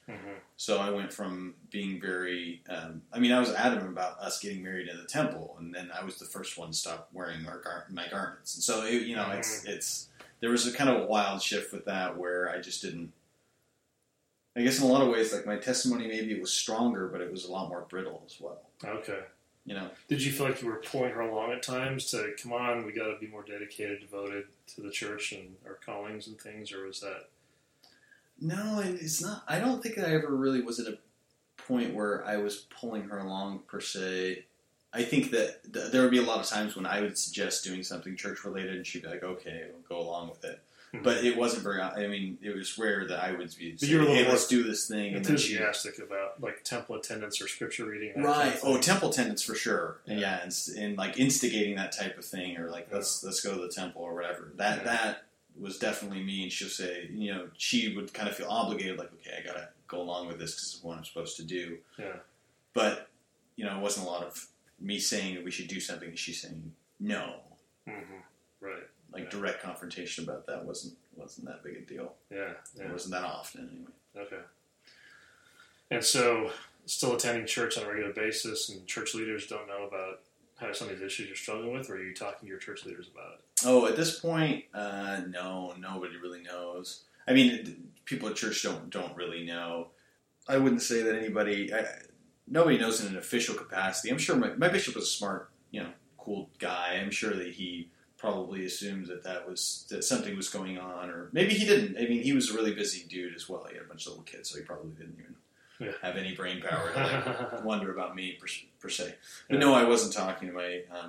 Mm-hmm. So I went from being very, I was adamant about us getting married in the temple, and then I was the first one to stop wearing my garments. And so, it's there was a kind of a wild shift with that where I just didn't, I guess in a lot of ways, like my testimony maybe was stronger, but it was a lot more brittle as well. Okay. Did you feel like you were pulling her along at times to, come on, we got to be more dedicated, devoted to the church and our callings and things, or was that? No, it's not. I don't think I ever really was at a point where I was pulling her along per se. I think that there would be a lot of times when I would suggest doing something church related, and she'd be like, "Okay, we'll go along with it." Mm-hmm. But it wasn't very. I mean, it was rare that I would be saying, "Hey, let's do this thing." Enthusiastic about like temple attendance or scripture reading, right? Temple attendance for sure, and like instigating that type of thing, or like let's go to the temple or whatever. That was definitely me, and she'll say, she would kind of feel obligated, like, okay, I gotta go along with this because it's what I'm supposed to do. Yeah. But it wasn't a lot of me saying that we should do something, and she's saying no. Mm-hmm. Right. Like direct confrontation about that wasn't that big a deal. Yeah. It wasn't that often anyway. Okay. And so, still attending church on a regular basis, and church leaders don't know about some of these issues you're struggling with, or are you talking to your church leaders about it? Oh, at this point, no, nobody really knows. I mean, people at church don't really know. I wouldn't say that nobody knows in an official capacity. I'm sure my bishop was a smart, cool guy. I'm sure that he probably assumed that something was going on, or maybe he didn't. I mean, he was a really busy dude as well. He had a bunch of little kids, so he probably didn't even have any brain power to wonder about me per se. But no, I wasn't talking to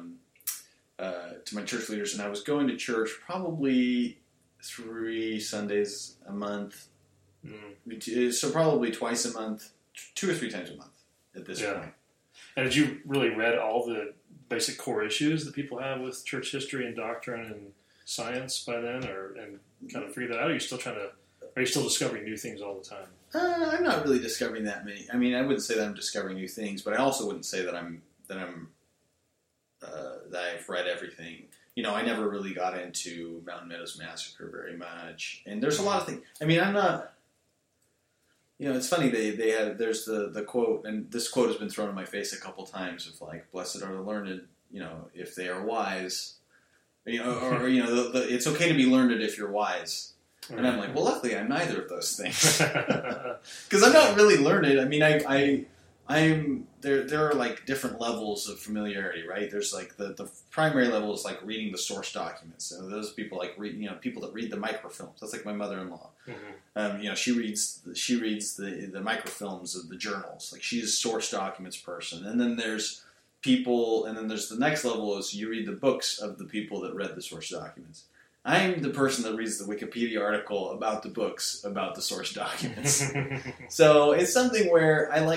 my church leaders, and I was going to church probably 3 Sundays a month. So probably twice a month, 2 or 3 times a month at this point. And did you really read all the basic core issues that people have with church history and doctrine and science by then, and kind of figure that out? Or are you still discovering new things all the time? I'm not really discovering that many. I mean, I wouldn't say that I'm discovering new things, but I also wouldn't say that that I've read everything. I never really got into Mountain Meadows Massacre very much, and there's a lot of things. I mean, I'm not. It's funny. There's the quote, and this quote has been thrown in my face a couple times of like, "Blessed are the learned, if they are wise." It's okay to be learned if you're wise. And I'm like, well, luckily I'm neither of those things, because I'm not really learned. I mean, I'm there are like different levels of familiarity, right? There's like the primary level is like reading the source documents. So those people like people that read the microfilms. That's like my mother-in-law. Mm-hmm. She reads the microfilms of the journals. Like she's a source documents person. And then there's people, and then there's the next level is you read the books of the people that read the source documents. I'm the person that reads the Wikipedia article about the books about the source documents. So it's something where I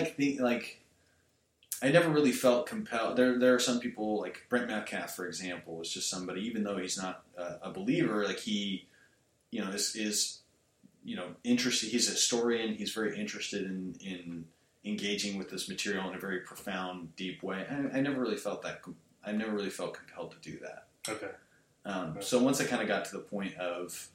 I never really felt compelled. There are some people, like Brent Metcalf, for example, was just somebody, even though he's not a believer, like he, is interested. He's a historian. He's very interested in engaging with this material in a very profound, deep way. I never really felt that. I never really felt compelled to do that. Okay. So once I kind of got to the point of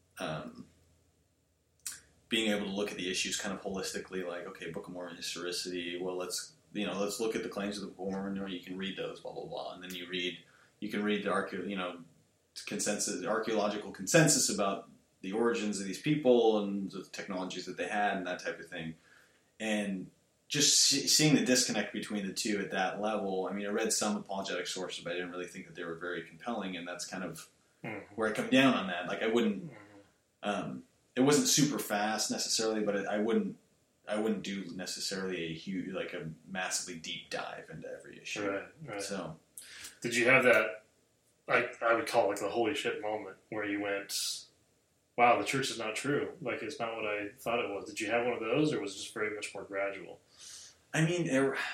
being able to look at the issues kind of holistically, like, okay, Book of Mormon historicity, well, let's look at the claims of the Book of Mormon, or you can read those, blah, blah, blah. And then you can read the archaeological consensus about the origins of these people and the technologies that they had and that type of thing. And just seeing the disconnect between the two at that level, I mean, I read some apologetic sources, but I didn't really think that they were very compelling, and that's kind of where I come down on that. Like, I wouldn't, it wasn't super fast necessarily, but I wouldn't do necessarily a massively deep dive into every issue. Right. So, did you have that, I would call it like the holy shit moment, where you went, wow, the church is not true. Like, it's not what I thought it was. Did you have one of those, or was it just very much more gradual? I mean,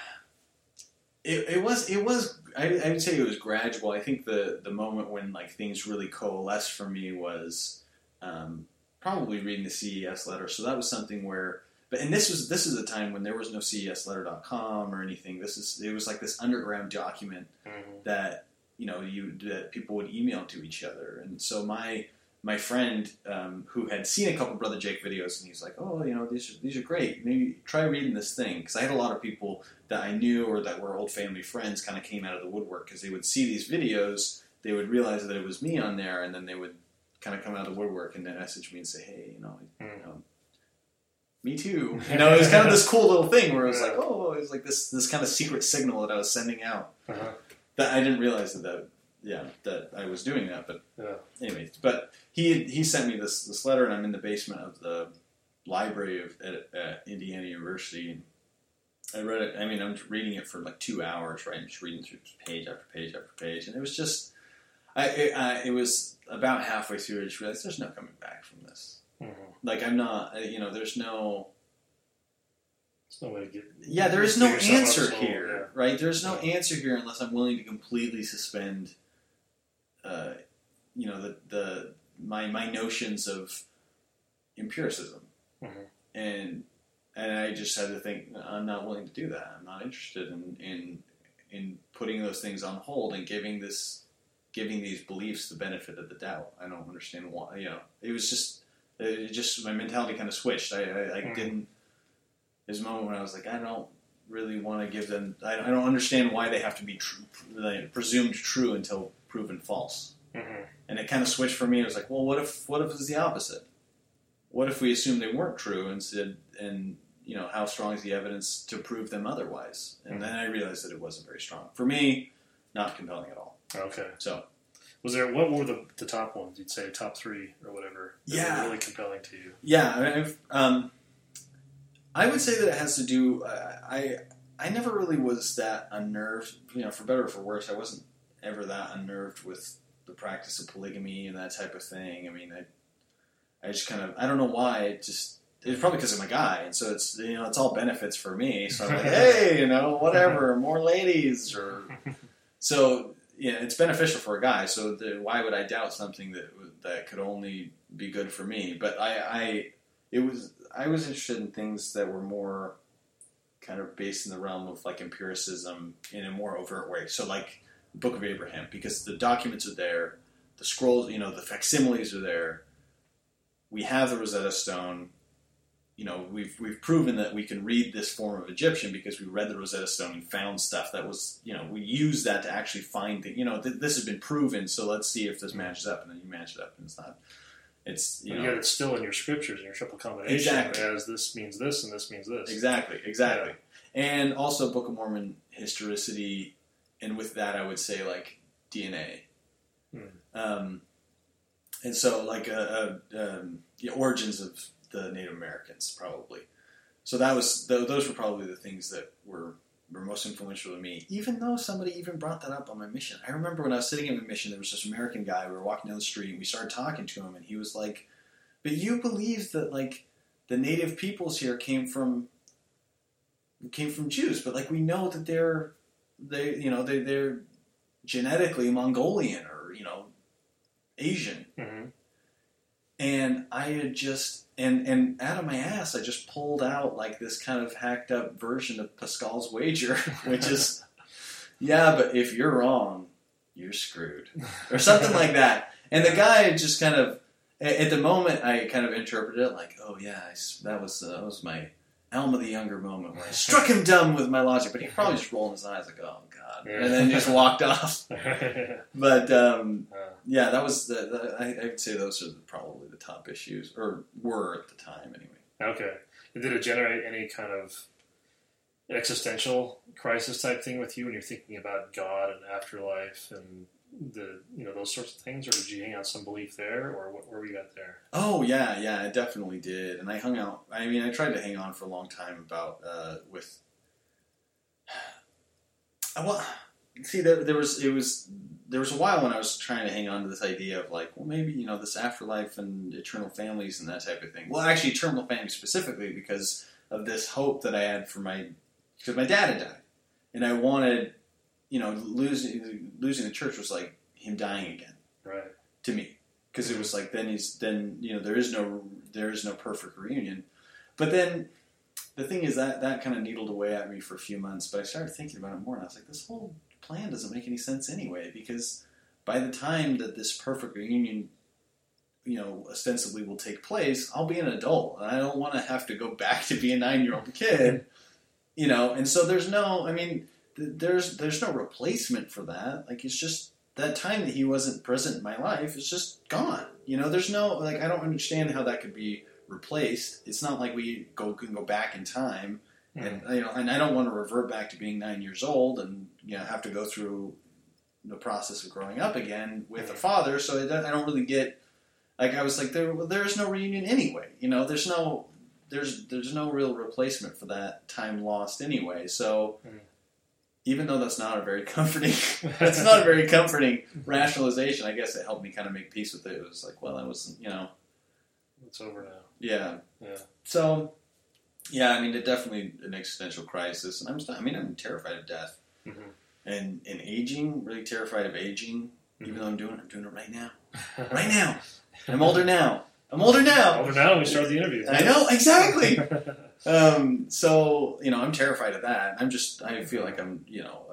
it was. I would say it was gradual. I think the moment when like things really coalesced for me was probably reading the CES letter. So that was something where, and this is a time when there was no CESletter.com or anything. It was like this underground document that that people would email to each other, and so my my friend who had seen a couple Brother Jake videos, and he's like, "Oh, these are great. Maybe try reading this thing." Because I had a lot of people that I knew or that were old family friends kind of came out of the woodwork because they would see these videos, they would realize that it was me on there, and then they would kind of come out of the woodwork and then message me and say, "Hey, me too." It was kind of this cool little thing where it was like, oh, it was like this kind of secret signal that I was sending out. Uh-huh. That I didn't realize that I was doing that. But anyways, but he sent me this letter, and I'm in the basement of the library at Indiana University. And I read it. I mean, I'm reading it for like 2 hours, right? I'm just reading through page after page after page, and it was just, it was about halfway through. I just realized there's no coming back from this. Mm-hmm. Like I'm not, there's no. No way to get, there is no answer here, right? There's no answer here unless I'm willing to completely suspend, my notions of empiricism, mm-hmm. and I just had to think I'm not willing to do that. I'm not interested in putting those things on hold and giving these beliefs the benefit of the doubt. I don't understand why. It was just my mentality kind of switched. I mm-hmm. didn't. There's a moment when I was like, I don't really want to give them. I don't understand why they have to be presumed true until proven false. Mm-hmm. And it kind of switched for me. It was like, well, what if it's the opposite? What if we assumed they weren't true instead? And how strong is the evidence to prove them otherwise? And mm-hmm. then I realized that it wasn't very strong for me. Not compelling at all. Okay. So, what were the top ones? You'd say top 3 or whatever. That were really compelling to you. Yeah. I would say that it has to do. I never really was that unnerved. For better or for worse, I wasn't ever that unnerved with the practice of polygamy and that type of thing. I mean, I just kind of, I don't know why. It was probably because I'm a guy, and so it's it's all benefits for me. So I'm like, hey, whatever, more ladies, or so it's beneficial for a guy. So why would I doubt something that could only be good for me? But I was interested in things that were more kind of based in the realm of like empiricism in a more overt way. So like the Book of Abraham, because the documents are there, the scrolls, the facsimiles are there. We have the Rosetta Stone. We've proven that we can read this form of Egyptian because we read the Rosetta Stone and found stuff that was, we used that to actually find this has been proven. So let's see if this matches up, and then you match it up, and it's not. It's yet it's still in your scriptures in your triple combination. Exactly. As this means this and this means this. Exactly. Yeah. And also Book of Mormon historicity, and with that I would say like DNA. And so like the origins of the Native Americans probably. So those were probably the things that were most influential to me, even though somebody even brought that up on my mission. I remember when I was sitting at my mission, there was this American guy, we were walking down the street, and we started talking to him, and he was like, but you believe that, like, the native peoples here came from Jews, but, like, we know that they're genetically Mongolian or, Asian. Mm-hmm. And I had just... And out of my ass, I just pulled out like this kind of hacked up version of Pascal's wager, which is, but if you're wrong, you're screwed, or something like that. And the guy just kind of, at the moment, I kind of interpreted it like, oh yeah, that was my Alma the Younger moment where I struck him dumb with my logic, but he probably just rolled his eyes like, oh god, and then just walked off. But that was I'd say those are probably the top issues, or were at the time anyway. Okay, and did it generate any kind of existential crisis type thing with you when you're thinking about God and afterlife and those sorts of things, or did you hang out some belief there, or where were you at there? Oh yeah, I definitely did, and I hung out. I mean, I tried to hang on for a long time about with. Well, see, there was a while when I was trying to hang on to this idea of like, well, maybe this afterlife and eternal families and that type of thing. Well, actually, eternal families specifically because of this hope that I had because my dad had died, and I wanted. Losing the church was like him dying again, right? To me, because it was like there is no perfect reunion. But then the thing is that kind of needled away at me for a few months. But I started thinking about it more, and I was like, this whole plan doesn't make any sense anyway. Because by the time that this perfect reunion ostensibly will take place, I'll be an adult, and I don't want to have to go back to be a 9-year-old kid, And so there's no, there's no replacement for that. Like, it's just that time that he wasn't present in my life is just gone. There's no, I don't understand how that could be replaced. It's not like we can go back in time, and and I don't want to revert back to being 9 years old and have to go through the process of growing up again with a father. So I don't really get. Like, I was like, there's no reunion anyway. There's no real replacement for that time lost anyway. So even though that's not a very comforting, rationalization, I guess it helped me kind of make peace with it. It was like, well, I wasn't, It's over now. Yeah. Yeah. So, yeah, it's definitely an existential crisis, and I'm terrified of death, and aging. Really terrified of aging. Even though I'm doing it right now. Right now. I'm older now. Older now when we start the interview. I know, exactly. So, I'm terrified of that. I feel like I'm,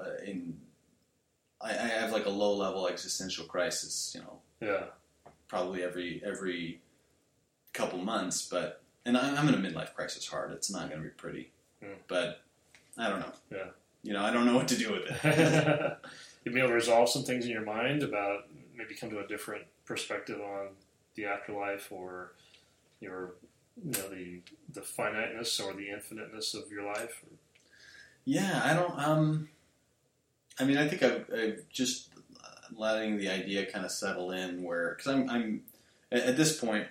I have like a low level existential crisis, Yeah. Probably every couple months, and I'm in a midlife crisis hard. It's not going to be pretty, but I don't know. Yeah. I don't know what to do with it. You'd be able to resolve some things in your mind about maybe come to a different perspective on the afterlife, or your, the finiteness or the infiniteness of your life. Yeah, I don't. I think I've just letting the idea kind of settle in, because I'm at this point,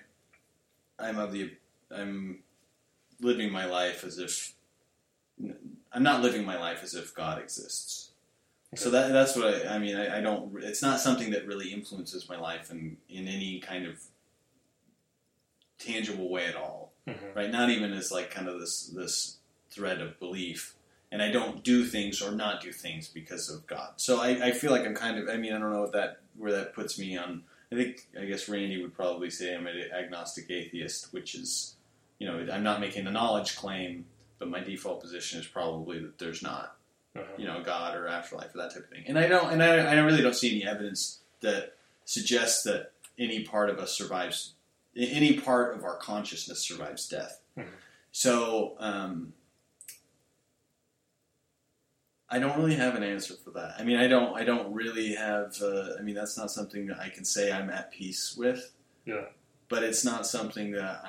I'm living my life as if I'm not living my life as if God exists. Okay. So that's what I don't. It's not something that really influences my life in any kind of tangible way at all, right? Not even as like kind of this thread of belief. And I don't do things or not do things because of God. So I feel like I'm kind of. I don't know where that puts me on. I guess Randy would probably say I'm an agnostic atheist, which is, I'm not making a knowledge claim, but my default position is probably that there's not, God or afterlife or that type of thing. And I really don't see any evidence that suggests that any part of us survives, any part of our consciousness survives death. So I don't really have an answer for that. I don't really have. That's not something that I can say I'm at peace with. Yeah. But it's not something that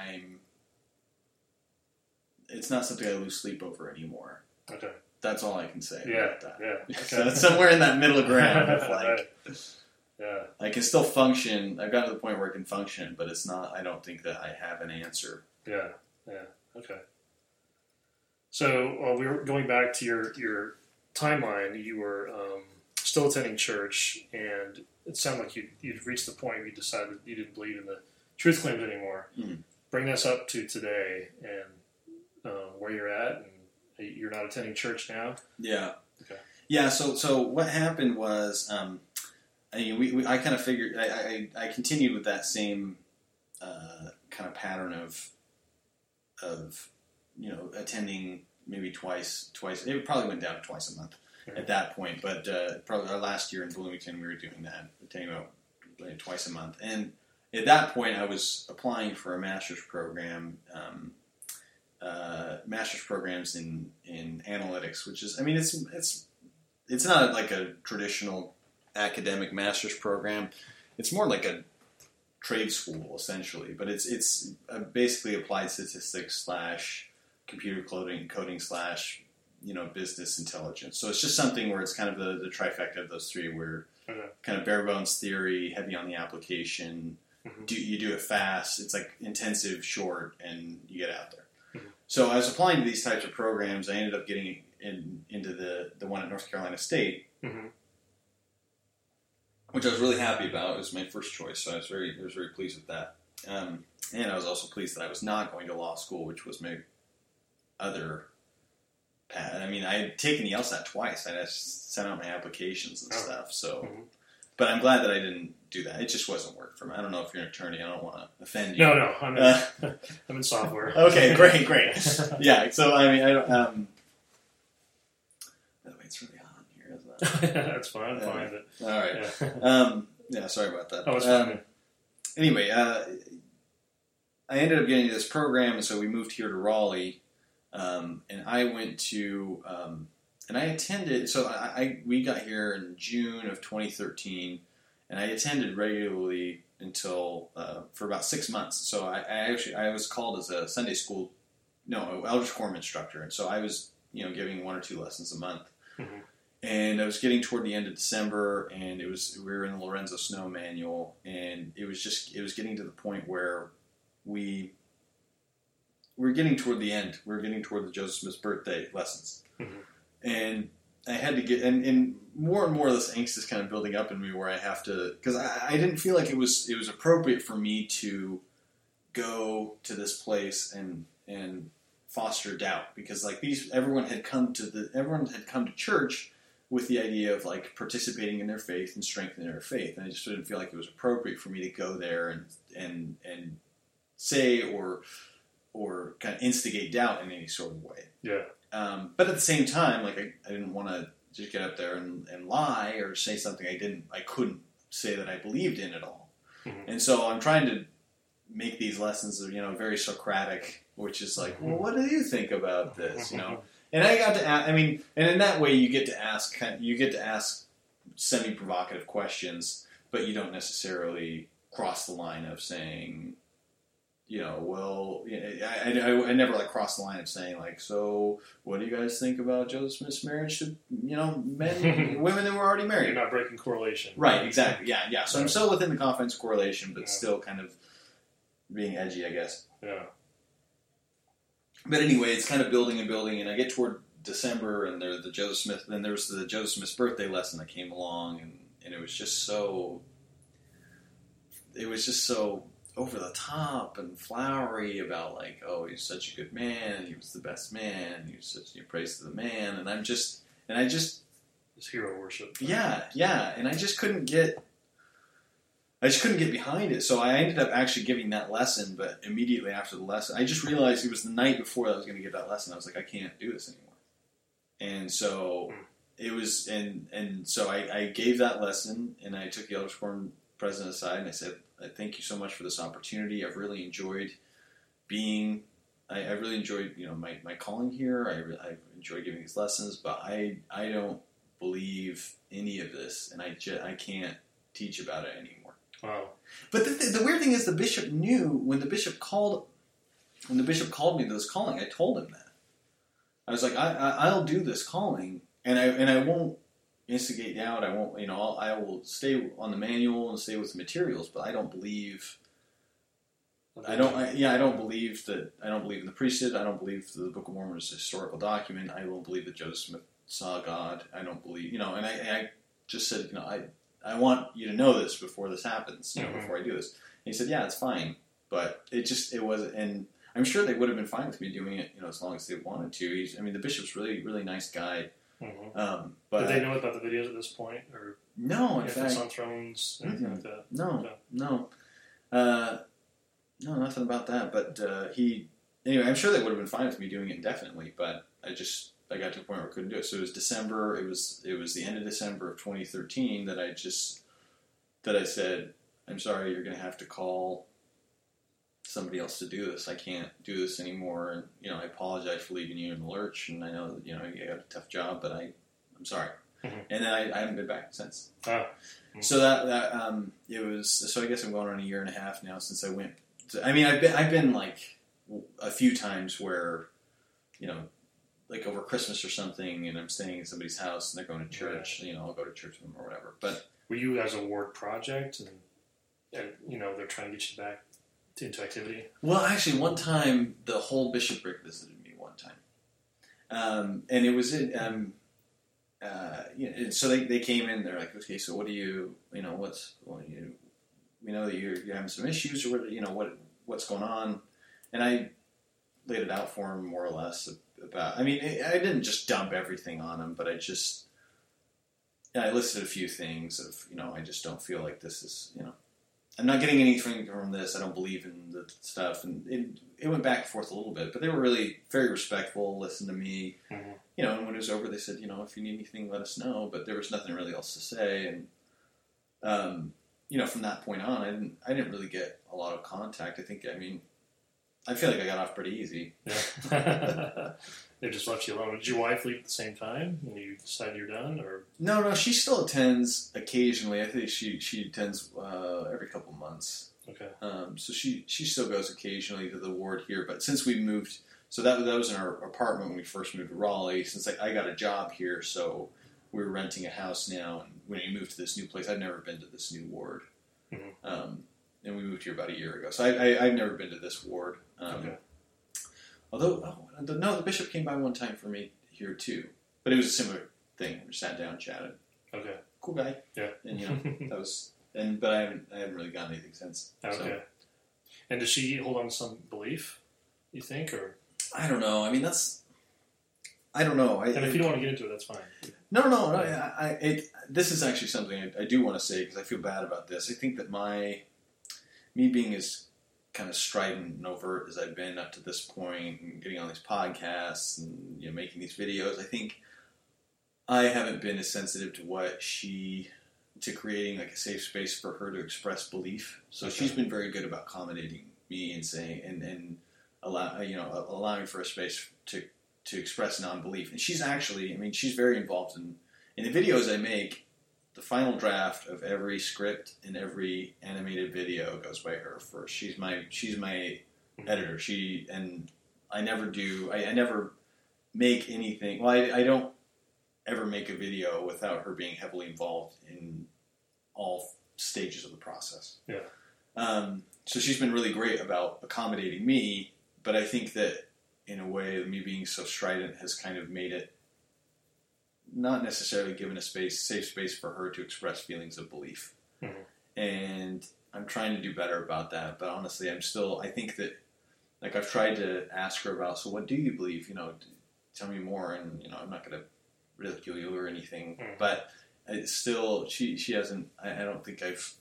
It's not something I lose sleep over anymore. Okay. That's all I can say about that. Yeah. Okay. So it's somewhere in that middle ground of Right. Yeah. I can still function. I've gotten to the point where I can function, but it's not. I don't think that I have an answer. Yeah. Okay. So we were going back to your timeline. You were still attending church, and it sounded like you'd reached the point where you decided you didn't believe in the truth claims anymore. Bring us up to today and where you're at, and you're not attending church now. Yeah. Okay. Yeah. So what happened was, I kind of figured I continued with that same kind of pattern of attending maybe twice. It probably went down to twice a month at that point. But probably our last year in Bloomington, we were doing that, attending about twice a month. And at that point, I was applying for a master's program, master's programs in analytics, which is, it's not like a traditional academic master's program. It's more like a trade school, essentially. But it's basically applied statistics / computer coding / business intelligence. So it's just something where it's kind of the trifecta of those three, where kind of bare bones theory, heavy on the application. You do it fast. It's like intensive, short, and you get out there. So I was applying to these types of programs. I ended up getting into the one at North Carolina State, which I was really happy about. It was my first choice, so I was very pleased with that. And I was also pleased that I was not going to law school, which was my other path. I had taken the LSAT twice. I just sent out my applications and stuff. So, but I'm glad that I didn't do that. It just wasn't work for me. I don't know if you're an attorney. I don't want to offend you. No, I'm in software. Okay, great. Yeah. So I don't. By the way, it's really hot here, isn't it? That's fine. Fine. All right. Yeah. Yeah. Sorry about that. Oh, it's fine. anyway, I ended up getting this program, and so we moved here to Raleigh, and I went to, and I attended. So we got here in June of 2013, and I attended regularly until for about 6 months. So I was called as a Sunday school, Eldridge Quorum instructor, and so I was giving 1 or 2 lessons a month. Mm-hmm. And I was getting toward the end of December, and we were in the Lorenzo Snow manual, and it was getting to the point where we were getting toward the end. We were getting toward the Joseph Smith's birthday lessons. Mm-hmm. And I had to get, and more of this angst is kind of building up in me where I have to, because I didn't feel like it was appropriate for me to go to this place and foster doubt, because like everyone had come to church with the idea of like participating in their faith and strengthening their faith, and I just didn't feel like it was appropriate for me to go there and say or kind of instigate doubt in any sort of way. Yeah. But at the same time, like I didn't want to just get up there and lie or say something I couldn't say that I believed in at all. Mm-hmm. And so I'm trying to make these lessons, very Socratic, which is like, well, what do you think about this? And I got to ask, and in that way you get to ask semi-provocative questions, but you don't necessarily cross the line of saying, I never like cross the line of saying like, so what do you guys think about Joseph Smith's marriage to, men, women that were already married? You're not breaking correlation. Right, exactly, yeah. So I'm still within the confines of correlation, but still kind of being edgy, I guess. Yeah. But anyway, it's kind of building, and I get toward December, and there was the Joseph Smith's birthday lesson that came along, and it was just so over the top and flowery about like, oh, he's such a good man, he was the best man, he was such a praise to the man, and I just it's hero worship. Yeah, and I just couldn't get behind it, so I ended up actually giving that lesson, but immediately after the lesson, I just realized it was the night before I was going to give that lesson. I was like, I can't do this anymore. And so it was, and so I gave that lesson, and I took the Eldridge Quorum president aside, and I said, I thank you so much for this opportunity. I've really enjoyed I really enjoyed, my calling here. I enjoy giving these lessons, but I don't believe any of this, and I can't teach about it anymore. Wow. But the weird thing is, the bishop knew when the bishop called me to this calling. I told him that. I was like, I'll do this calling, and I won't instigate doubt. I won't, I will stay on the manual and stay with the materials. But I don't believe. I don't believe that. I don't believe in the priesthood. I don't believe the Book of Mormon is a historical document. I don't believe that Joseph Smith saw God. I don't believe, and I just said, I want you to know this before this happens, before I do this. And he said, yeah, it's fine. But it wasn't, and I'm sure they would have been fine with me doing it, as long as they wanted to. The bishop's really, really nice guy. Mm-hmm. But did they know about the videos at this point? Or no, in fact. On Thrones, anything like that? No. No, nothing about that. But anyway, I'm sure they would have been fine with me doing it indefinitely, but I got to a point where I couldn't do it. So it was December. It was the end of December of 2013 that I said, I'm sorry, you're going to have to call somebody else to do this. I can't do this anymore. And, I apologize for leaving you in the lurch. And I know that, you got a tough job, but I'm sorry. Mm-hmm. And then I haven't been back since. Oh. Mm-hmm. So that it was, so I guess I'm going on a year and a half now since I went. I've been like a few times where, like over Christmas or something, and I'm staying in somebody's house and they're going to church, I'll go to church with them or whatever. But were you as a ward project, and they're trying to get you back into activity? Well, actually, one time the whole bishopric visited me one time, and it was so they came in. They're like, okay, so what do you, we know that you're having some issues, or what's going on, and I laid it out for him more or less. I didn't just dump everything on him, but I listed a few things of, I just don't feel like this is, I'm not getting anything from this. I don't believe in the stuff. And it went back and forth a little bit, but they were really very respectful, listened to me. Mm-hmm. And when it was over, they said, if you need anything, let us know. But there was nothing really else to say. And, from that point on, I didn't really get a lot of contact. I feel like I got off pretty easy. Yeah. They just left you alone. Did your wife leave at the same time when you decided you're done, or? No, she still attends occasionally. I think she attends every couple months. Okay. So she still goes occasionally to the ward here. But since we moved, so that was in our apartment when we first moved to Raleigh. Since I got a job here, so we're renting a house now. And when we moved to this new place, I've never been to this new ward. Mm-hmm. And we moved here about a year ago. So I've never been to this ward. Okay. Although, the bishop came by one time for me here too. But it was a similar thing. We sat down, chatted. Okay. Cool guy. Yeah. And that was, but I haven't really gotten anything since. Okay. So. And does she hold on to some belief, you think, or? I don't know. I don't know. And if you don't want to get into it, that's fine. No. This is actually something I do want to say because I feel bad about this. I think that me being as kind of strident and overt as I've been up to this point, and getting on these podcasts and making these videos, I think I haven't been as sensitive to creating like a safe space for her to express belief. So she's been very good about accommodating me and saying and allowing for a space to express non-belief. And she's actually, she's very involved in the videos I make. The final draft of every script and every animated video goes by her first. She's my editor. I never make anything. Well, I don't ever make a video without her being heavily involved in all stages of the process. Yeah. So she's been really great about accommodating me, but I think that in a way, me being so strident has kind of made it not necessarily given a safe space for her to express feelings of belief. Mm-hmm. And I'm trying to do better about that. But honestly, I think that, like, I've tried to ask her about, so what do you believe? Tell me more. And, I'm not going to ridicule you or anything. Mm-hmm. But it's still, she hasn't, I don't think I've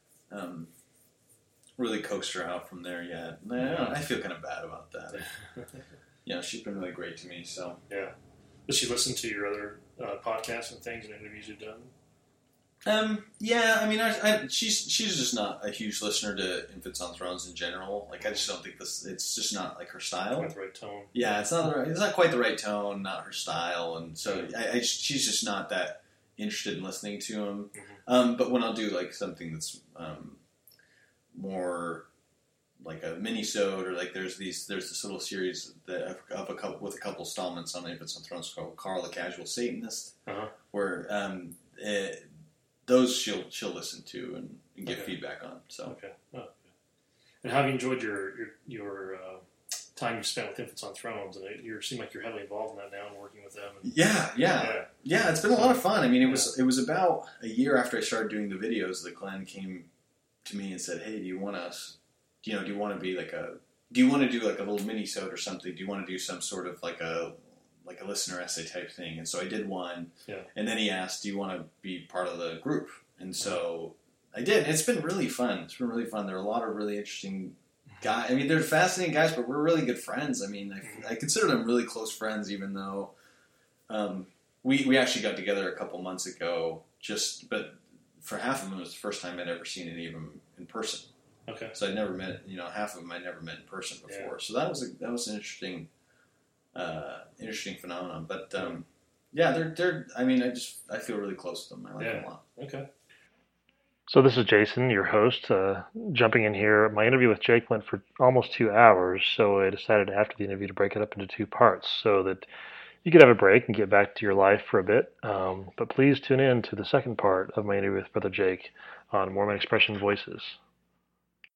really coaxed her out from there yet. I feel kind of bad about that. She's been really great to me, so. Yeah. Does she listen to your other podcasts and things and interviews you've done? Yeah, she's just not a huge listener to Infants on Thrones in general. Like, I just don't think it's just not like her style. Not the right tone. Yeah, it's not quite the right tone, not her style, and so she's just not that interested in listening to him. Mm-hmm. But when I'll do like something that's more like a mini-sode, or like there's this little series that with a couple installments on Infants on Thrones called Carl the Casual Satanist, where those she'll listen to and get feedback on. So okay. Oh, okay. And how have you enjoyed your time you spent with Infants on Thrones? And you seem like you're heavily involved in that now and working with them. Yeah. It's been a lot of fun. It was about a year after I started doing the videos that Glenn came to me and said, "Hey, do you want to be like do you want to do like a little mini-sode or something? Do you want to do some sort of like a listener essay type thing?" And so I did one. Yeah. And then he asked, "Do you want to be part of the group?" And so I did. It's been really fun. There are a lot of really interesting guys. They're fascinating guys, but we're really good friends. I consider them really close friends, even though we actually got together a couple months ago. But for half of them, it was the first time I'd ever seen any of them in person. Okay. So I'd never met, half of them I'd never met in person before. Yeah. So that was an interesting phenomenon. But they're. I feel really close to them. I like them a lot. Okay. So this is Jason, your host, jumping in here. My interview with Jake went for almost 2 hours, so I decided after the interview to break it up into 2 parts so that you could have a break and get back to your life for a bit. But please tune in to the second part of my interview with Brother Jake on Mormon Expression Voices.